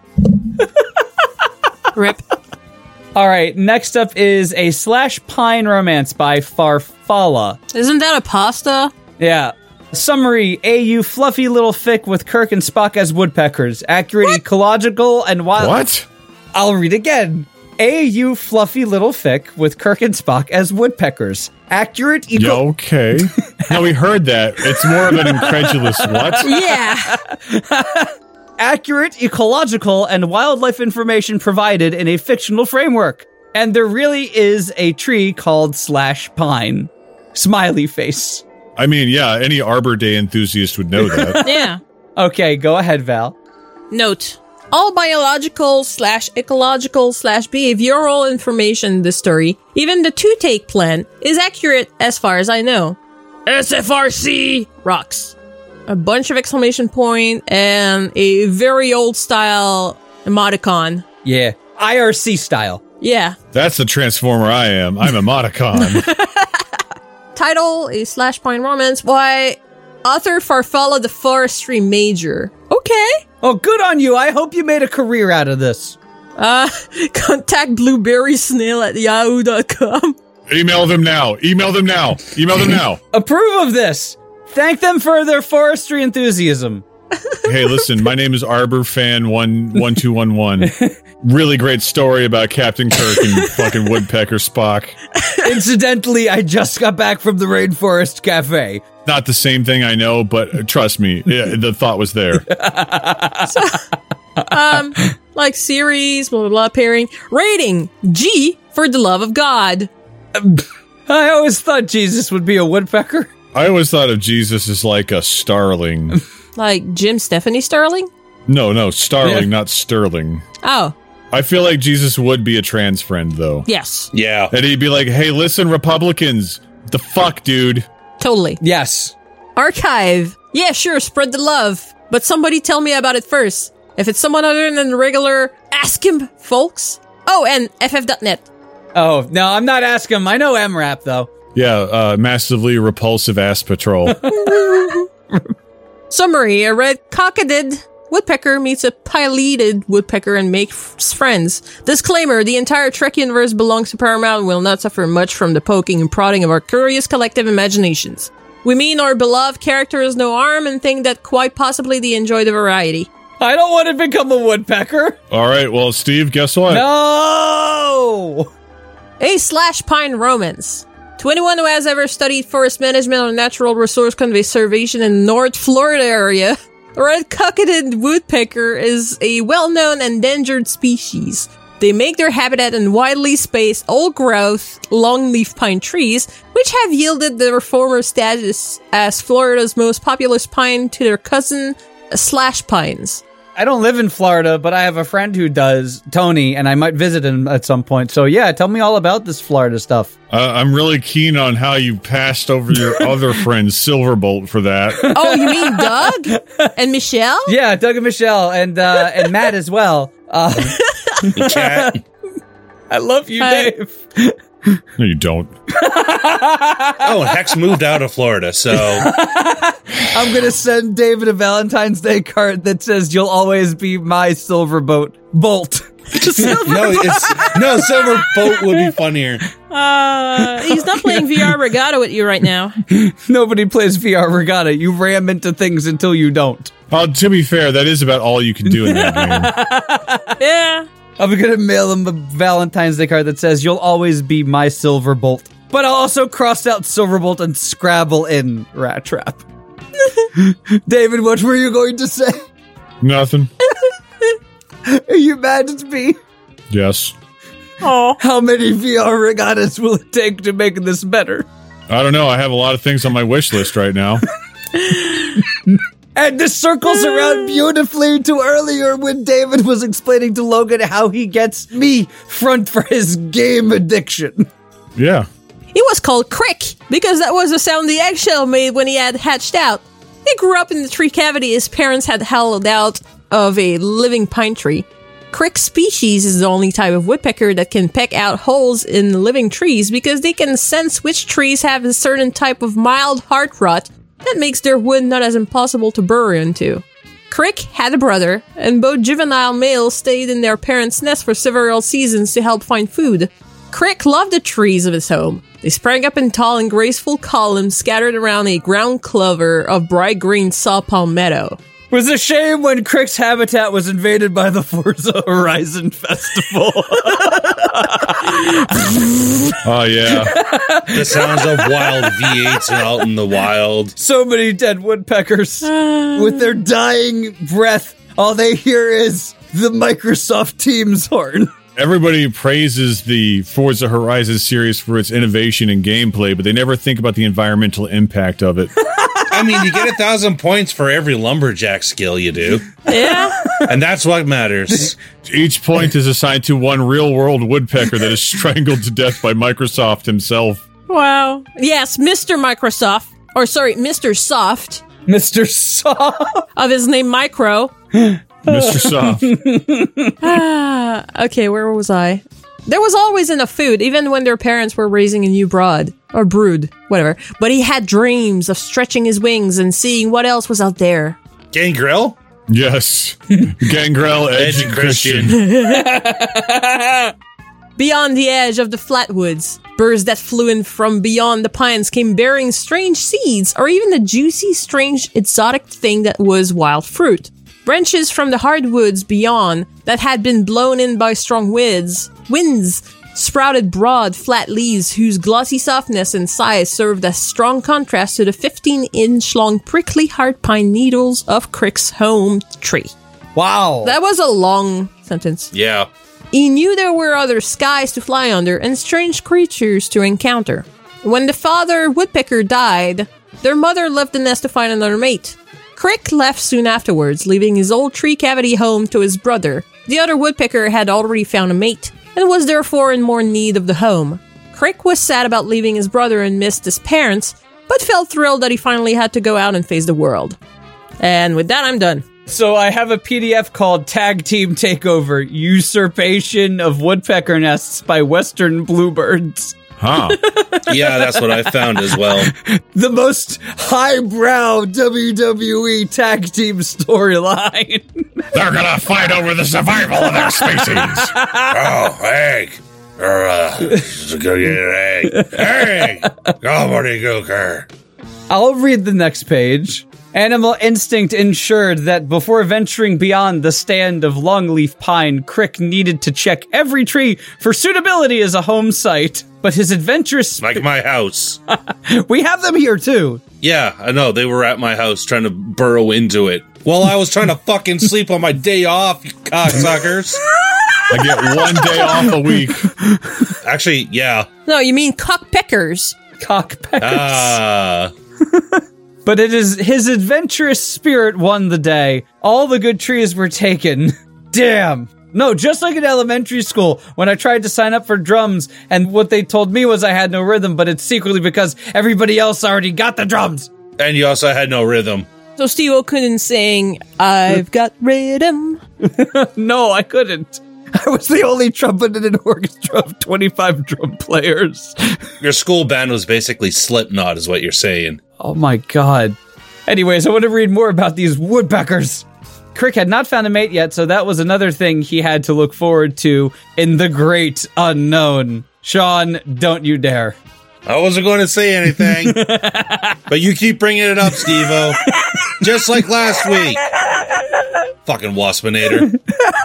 Rip. all right. Next up is a slash pine romance by Farfalla. Isn't that a pasta? Yeah. Summary: A U fluffy little fic with Kirk and Spock as woodpeckers. Accurate, ecological, and wild. What? I'll read again. A U fluffy little fic with Kirk and Spock as woodpeckers. Accurate, eco- Yeah, okay. No, we heard that. It's more of an incredulous what? Yeah. accurate, ecological, and wildlife information provided in a fictional framework. And there really is a tree called slash pine. Smiley face. I mean, yeah, any Arbor Day enthusiast would know that. Yeah. Okay, go ahead, Val. Note. All biological slash ecological slash behavioral information in this story, even the two-take plan, is accurate as far as I know. S F R C rocks. A bunch of exclamation point and a very old style emoticon. Yeah. I R C style. Yeah. That's the Transformer I am. I'm a Modicon. Title, a slash pine romance. Why? Author Farfalla the Forestry Major. Okay. Oh, good on you. I hope you made a career out of this. Uh, contact blueberry snail at yahoo dot com. Email them now. Email them now. Email them now. Approve of this. Thank them for their forestry enthusiasm. Hey, listen, my name is Arbor Fan one one two one one. Really great story about Captain Kirk and fucking Woodpecker Spock. Incidentally, I just got back from the Rainforest Cafe. Not the same thing, I know, but uh, trust me, yeah, the thought was there. Um, like series, blah, blah, blah, pairing. Rating, G for the love of God. I always thought Jesus would be a woodpecker. I always thought of Jesus as like a starling. Like Jim Stephanie Sterling? No, no, starling, Yeah. not sterling. Oh, I feel like Jesus would be a trans friend, though. yes. Yeah. And he'd be like, hey, listen, Republicans, the fuck, dude? Totally. Yes. Archive. Yeah, sure, spread the love. But somebody tell me about it first. If it's someone other than the regular, ask him, folks. Oh, and F F dot net. Oh, no, I'm not asking him. I know M RAP, though. Yeah, uh, massively repulsive ass patrol. Summary, a red cockaded woodpecker meets a pileated woodpecker and makes friends. Disclaimer, the entire Trek universe belongs to Paramount and will not suffer much from the poking and prodding of our curious collective imaginations. We mean our beloved character has no arm and think that quite possibly they enjoy the variety. I don't want to become a woodpecker. All right, well, Steve, guess what? No! A slash pine romance. To anyone who has ever studied forest management or natural resource conservation in the North Florida area, the red-cockaded woodpecker is a well-known endangered species. They make their habitat in widely spaced, old-growth, longleaf pine trees, which have yielded their former status as Florida's most populous pine to their cousin, slash pines. I don't live in Florida, but I have a friend who does, Tony, and I might visit him at some point. So yeah, tell me all about this Florida stuff. Uh, I'm really keen on how you passed over your other friend, Silverbolt, for that. Oh, you mean Doug? And Michelle? Yeah, Doug and Michelle, and uh, and Matt as well. Uh, Cat. I love you, Hi. Dave. No, you don't. Oh, Hex moved out of Florida, so I'm going to send David a Valentine's Day card that says, "You'll always be my silver boat. Bolt." no, it's no Silver Boat would be funnier. Uh, he's not playing V R Regatta with you right now. Nobody plays V R Regatta. You ram into things until you don't. Uh, to be fair, that is about all you can do in that game. Yeah. I'm going to mail him a Valentine's Day card that says, "You'll always be my silver bolt." But I'll also cross out Silverbolt and Scrabble in Rat Trap. David, what were you going to say? Nothing. Are you mad at me? Yes. Oh. How many V R regattas will it take to make this better? I don't know. I have a lot of things on my wish list right now. And this circles around beautifully to earlier when David was explaining to Logan how he gets me front for his game addiction. Yeah. He was called Crick because that was the sound the eggshell made when he had hatched out. He grew up in the tree cavity his parents had hollowed out of a living pine tree. Crick species is the only type of woodpecker that can peck out holes in living trees because they can sense which trees have a certain type of mild heart rot that makes their wood not as impossible to burrow into. Crick had a brother, and both juvenile males stayed in their parents' nest for several seasons to help find food. Crick loved the trees of his home. They sprang up in tall and graceful columns scattered around a ground clover of bright green saw palmetto. It was a shame when Crick's habitat was invaded by the Forza Horizon Festival. Oh, yeah. The sounds of wild V eights out in the wild. So many dead woodpeckers. With their dying breath, all they hear is the Microsoft Teams horn. Everybody praises the Forza Horizon series for its innovation and gameplay, but they never think about the environmental impact of it. I mean, you get a thousand points for every lumberjack skill you do. Yeah? And that's what matters. Each point is assigned to one real-world woodpecker that is strangled to death by Microsoft himself. Wow. Yes, Mister Microsoft. Or sorry, Mister Soft. Mister Soft. Of his name Micro. Mister Soft. Ah, okay, where was I? There was always enough food, even when their parents were raising a new brood. Or brood, whatever. But he had dreams of stretching his wings and seeing what else was out there. Gangrel? Yes. Gangrel, Edge, and Christian. Beyond the edge of the flatwoods, birds that flew in from beyond the pines came bearing strange seeds, or even the juicy, strange, exotic thing that was wild fruit. Branches from the hardwoods beyond that had been blown in by strong winds, winds sprouted broad, flat leaves whose glossy softness and size served as strong contrast to the fifteen-inch long prickly hard pine needles of Crick's home tree. Wow. That was a long sentence. Yeah. He knew there were other skies to fly under and strange creatures to encounter. When the father woodpecker died, their mother left the nest to find another mate. Crick left soon afterwards, leaving his old tree cavity home to his brother. The other woodpecker had already found a mate, and was therefore in more need of the home. Crick was sad about leaving his brother and missed his parents, but felt thrilled that he finally had to go out and face the world. And with that, I'm done. So I have a P D F called Tag Team Takeover, Usurpation of Woodpecker Nests by Western Bluebirds. Huh. Yeah, that's what I found as well. The most highbrow W W E tag team storyline. They're gonna fight over the survival of their species. Oh, egg. Or, uh, go get an egg. Egg! Gobbly gooker. I'll read the next page. Animal instinct ensured that before venturing beyond the stand of longleaf pine, Crick needed to check every tree for suitability as a home site. But his adventurous... Sp- Like my house. We have them here, too. Yeah, I know. They were at my house trying to burrow into it. While I was trying to fucking sleep on my day off, you cocksuckers. I get one day off a week. Actually, yeah. No, you mean cockpeckers. Cockpeckers. Ah. But it is his adventurous spirit won the day. All the good trees were taken. Damn. No, just like in elementary school, when I tried to sign up for drums, and what they told me was I had no rhythm, but it's secretly because everybody else already got the drums. And you also had no rhythm. So Steve-O couldn't sing, I've got rhythm. No, I couldn't. I was the only trumpet in an orchestra of twenty-five drum players. Your school band was basically Slipknot, is what you're saying. Oh my god. Anyways, I want to read more about these woodpeckers. Crick had not found a mate yet, so that was another thing he had to look forward to in the great unknown. Sean, don't you dare. I wasn't going to say anything, but you keep bringing it up, Steve-O. Just like last week. Fucking Waspinator.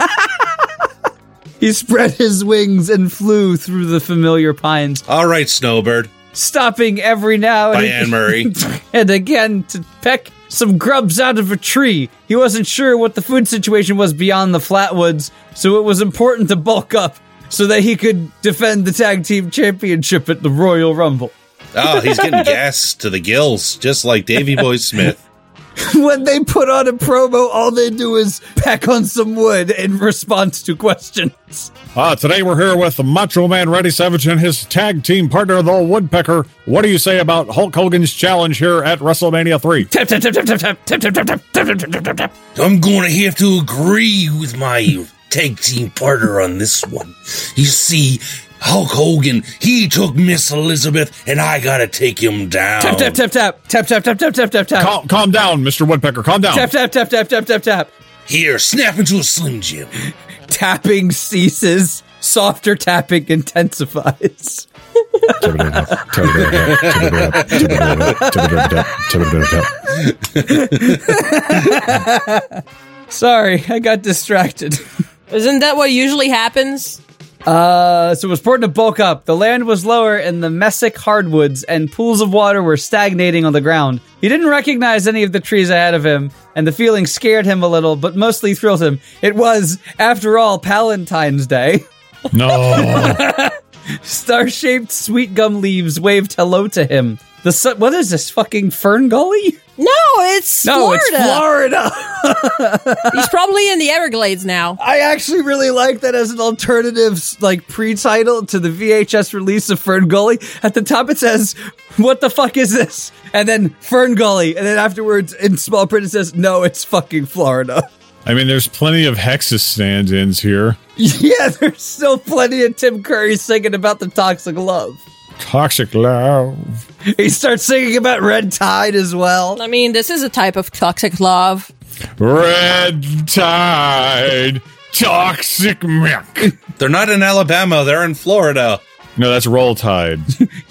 He spread his wings and flew through the familiar pines. All right, Snowbird. Stopping every now and By Anne Murray. and again to peck some grubs out of a tree. He wasn't sure what the food situation was beyond the Flatwoods, so it was important to bulk up so that he could defend the tag team championship at the Royal Rumble. Oh, he's getting gas to the gills, just like Davey Boy Smith. When they put on a promo, all they do is peck on some wood in response to questions. Uh, today we're here with Macho Man Randy Savage and his tag team partner, the Woodpecker. What do you say about Hulk Hogan's challenge here at WrestleMania three? Tap, tap, tap, tap, tap, tap, tap, tap, tap, tap, tap, tap, tap, tap. I'm going to have to agree with my tag team partner on this one. You see, Hulk Hogan, he took Miss Elizabeth, and I gotta take him down. Tap, tap, tap, tap, tap, tap, tap, tap, tap, tap, tap. Calm, calm down, Mister Woodpecker. Calm down. Tap, tap, tap, tap, tap, tap, tap. Here, snap into a Slim Jim. Tapping ceases. Softer tapping intensifies. Sorry, I got distracted. Isn't that what usually happens? Uh, so it was important to bulk up. The land was lower and the mesic hardwoods and pools of water were stagnating on the ground. He didn't recognize any of the trees ahead of him, and the feeling scared him a little, but mostly thrilled him. It was, after all, Palentine's Day. No. Star-shaped sweet gum leaves waved hello to him. The sun, what is this, fucking Fern Gully? No, it's No, Florida. it's Florida. He's probably in the Everglades now. I actually really like that as an alternative, like, pre-title to the V H S release of Fern Gully. At the top it says, what the fuck is this? And then Fern Gully. And then afterwards, in small print, it says, no, it's fucking Florida. I mean, there's plenty of Hexus stand-ins here. Yeah, there's still plenty of Tim Curry singing about the toxic love. Toxic love. He starts singing about Red Tide as well. I mean, this is a type of toxic love. Red Tide. Toxic milk. They're not in Alabama, they're in Florida. No, that's Roll Tide.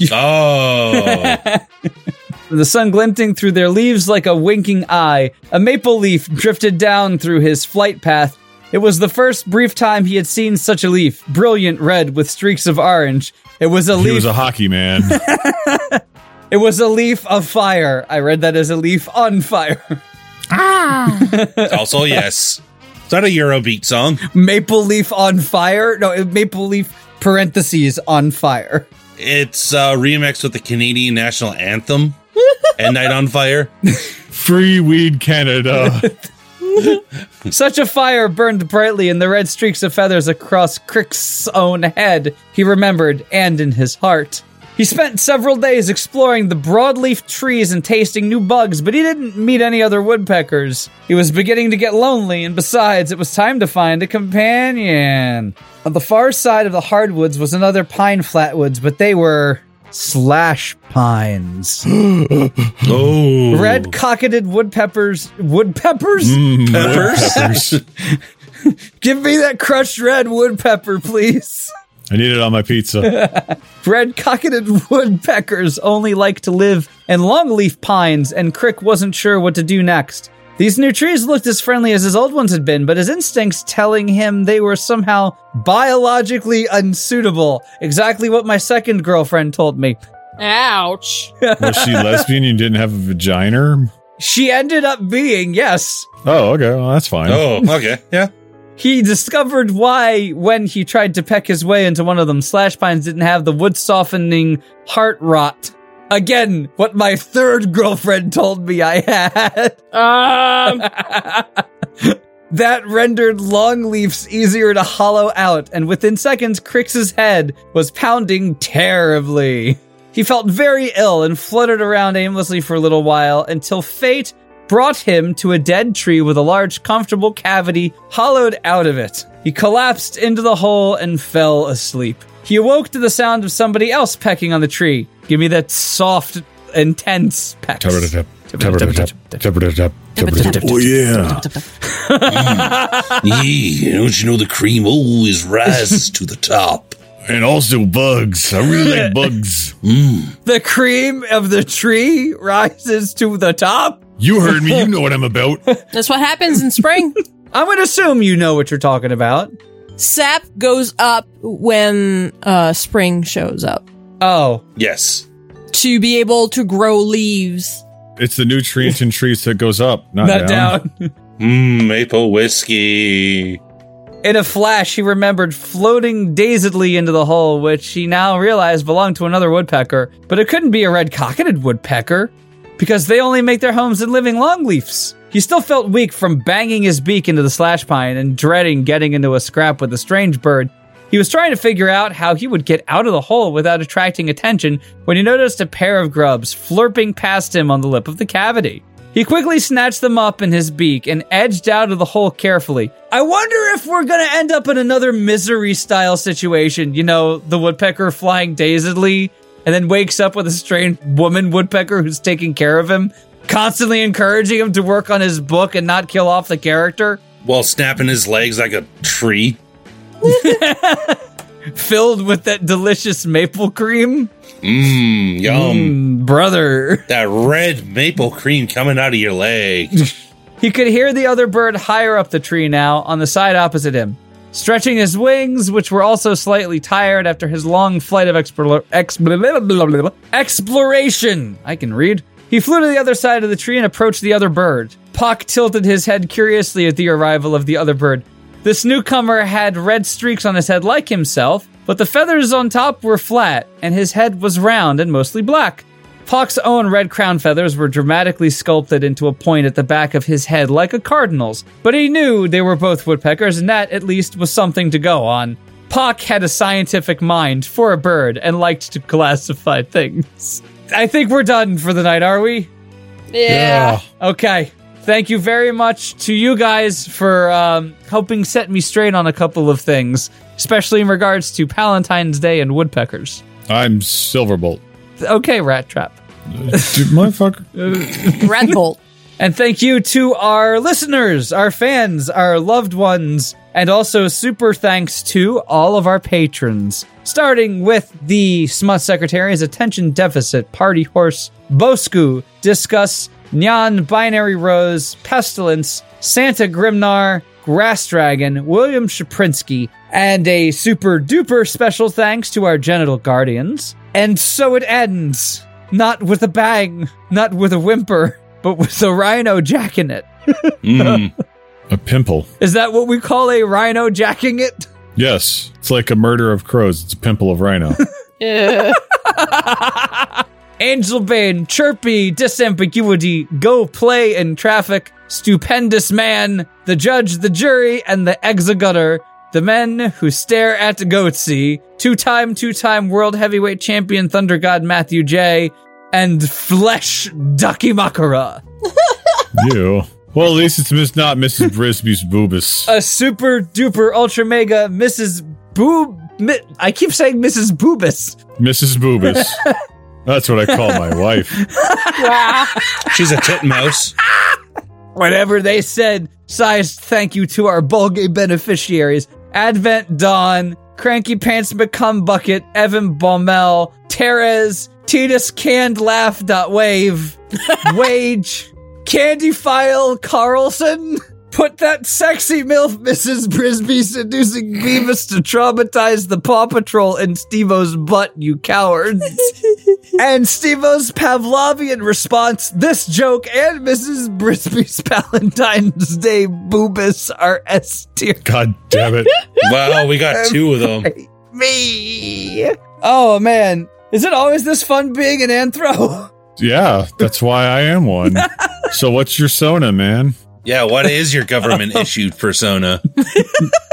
Oh. The sun glinting through their leaves like a winking eye. A maple leaf drifted down through his flight path. It was the first brief time he had seen such a leaf, brilliant red with streaks of orange. It was a He leaf. was a hockey man. It was a leaf of fire. I read that as a leaf on fire. Also, yes. Is that a Eurobeat song? Maple leaf on fire? No, maple leaf parentheses on fire. It's uh, remixed with the Canadian national anthem and Night on Fire. Free Weed Canada. Such a fire burned brightly in the red streaks of feathers across Crick's own head, he remembered, and in his heart. He spent several days exploring the broadleaf trees and tasting new bugs, but he didn't meet any other woodpeckers. He was beginning to get lonely, and besides, it was time to find a companion. On the far side of the hardwoods was another pine flatwoods, but they were slash pines. Oh. Red cocketed woodpeppers. Woodpeppers? Mm, Peppers? woodpeppers. Give me that crushed red woodpepper, please. I need it on my pizza. Red cocketed woodpeckers only like to live in longleaf pines, and Crick wasn't sure what to do next. These new trees looked as friendly as his old ones had been, but his instincts telling him they were somehow biologically unsuitable. Exactly what my second girlfriend told me. Ouch. Was she lesbian? You didn't have a vagina? She ended up being, yes. Oh, okay. Well, that's fine. Oh, okay. Yeah. He discovered why, when he tried to peck his way into one of them, slash pines didn't have the wood softening heart rot. Again, what my third girlfriend told me I had. Um, That rendered long leaves easier to hollow out, and within seconds, Crix's head was pounding terribly. He felt very ill and fluttered around aimlessly for a little while until fate brought him to a dead tree with a large, comfortable cavity hollowed out of it. He collapsed into the hole and fell asleep. He awoke to the sound of somebody else pecking on the tree. Give me that soft, intense peck. Oh, yeah. Yeah, don't you know the cream always rises to the top? And also bugs. I really like bugs. The cream of the tree rises to the top. You heard me. You know what I'm about. that's what happens in spring. I'm going to assume you know what you're talking about. Sap goes up when uh, spring shows up Oh, Yes. to be able to grow leaves. It's the nutrient in trees that goes up, not, not down. down. Mmm, maple whiskey. In a flash, he remembered floating dazedly into the hole, which he now realized belonged to another woodpecker. But it couldn't be a red-cocketed woodpecker, because they only make their homes in living longleafs. He still felt weak from banging his beak into the slash pine and dreading getting into a scrap with the strange bird. He was trying to figure out how he would get out of the hole without attracting attention when he noticed a pair of grubs flirping past him on the lip of the cavity. He quickly snatched them up in his beak and edged out of the hole carefully. I wonder if we're going to end up in another Misery-style situation. You know, the woodpecker flying dazedly and then wakes up with a strange woman woodpecker who's taking care of him, constantly encouraging him to work on his book and not kill off the character. While snapping his legs like a tree. Filled with that delicious maple cream. Mmm, yum. Mm, brother. That red maple cream coming out of your leg. He could hear the other bird higher up the tree now, on the side opposite him. Stretching his wings, which were also slightly tired after his long flight of explore- expl- exploration. I can read. He flew to the other side of the tree and approached the other bird. Puck tilted his head curiously at the arrival of the other bird. This newcomer had red streaks on his head like himself, but the feathers on top were flat, and his head was round and mostly black. Puck's own red crown feathers were dramatically sculpted into a point at the back of his head like a cardinal's, but he knew they were both woodpeckers, and that, at least, was something to go on. Puck had a scientific mind for a bird and liked to classify things. I think we're done for the night, are we? Yeah. Okay. Thank you very much to you guys for um, helping set me straight on a couple of things, especially in regards to Valentine's Day and woodpeckers. I'm Silverbolt. Okay, Rat Trap. Dude, motherfucker. Red Bolt. And thank you to our listeners, our fans, our loved ones, and also super thanks to all of our patrons. Starting with the Smut Secretary's Attention Deficit, Party Horse, Bosku, Discuss, Nyan, Binary Rose, Pestilence, Santa Grimnar, Grass Dragon, William Shaprinsky, and a super duper special thanks to our Genital Guardians. And so it ends. Not with a bang, not with a whimper, but with a rhino jacking it. Mm. A pimple. Is that what we call a rhino jacking it? Yes. It's like a murder of crows. It's a pimple of rhino. Yeah. Angel Bane, Chirpy, Disambiguity, Go Play in Traffic, Stupendous Man, The Judge, the Jury, and the Exegutter, the men who stare at Goatsy, two-time, two-time World Heavyweight Champion Thunder God Matthew J., and Flesh Ducky Makara. You. Well, at least it's miss, not Missus Brisby's boobus. A super duper ultra mega Missus Boob Mi- I keep saying Missus Boobus. Missus Boobus. That's what I call my wife. Wow. She's a titmouse. Whatever they said, sized thank you to our Bulgay beneficiaries. Advent Dawn, Cranky Pants McCumbucket, Evan Baumel, Terez, Titus Canned Laugh Wave, Wage, Candy File Carlson. Put that sexy MILF Missus Brisby seducing Beavis to traumatize the Paw Patrol in Steve-O's butt, you cowards. And Steve-O's Pavlovian response, this joke and Missus Brisby's Valentine's Day boobus are S tier. God damn it. Wow, we got two of them. Me. Oh, man. Is it always this fun being an anthro? Yeah, that's why I am one. So what's your Sona, man? Yeah, what is your government issued persona?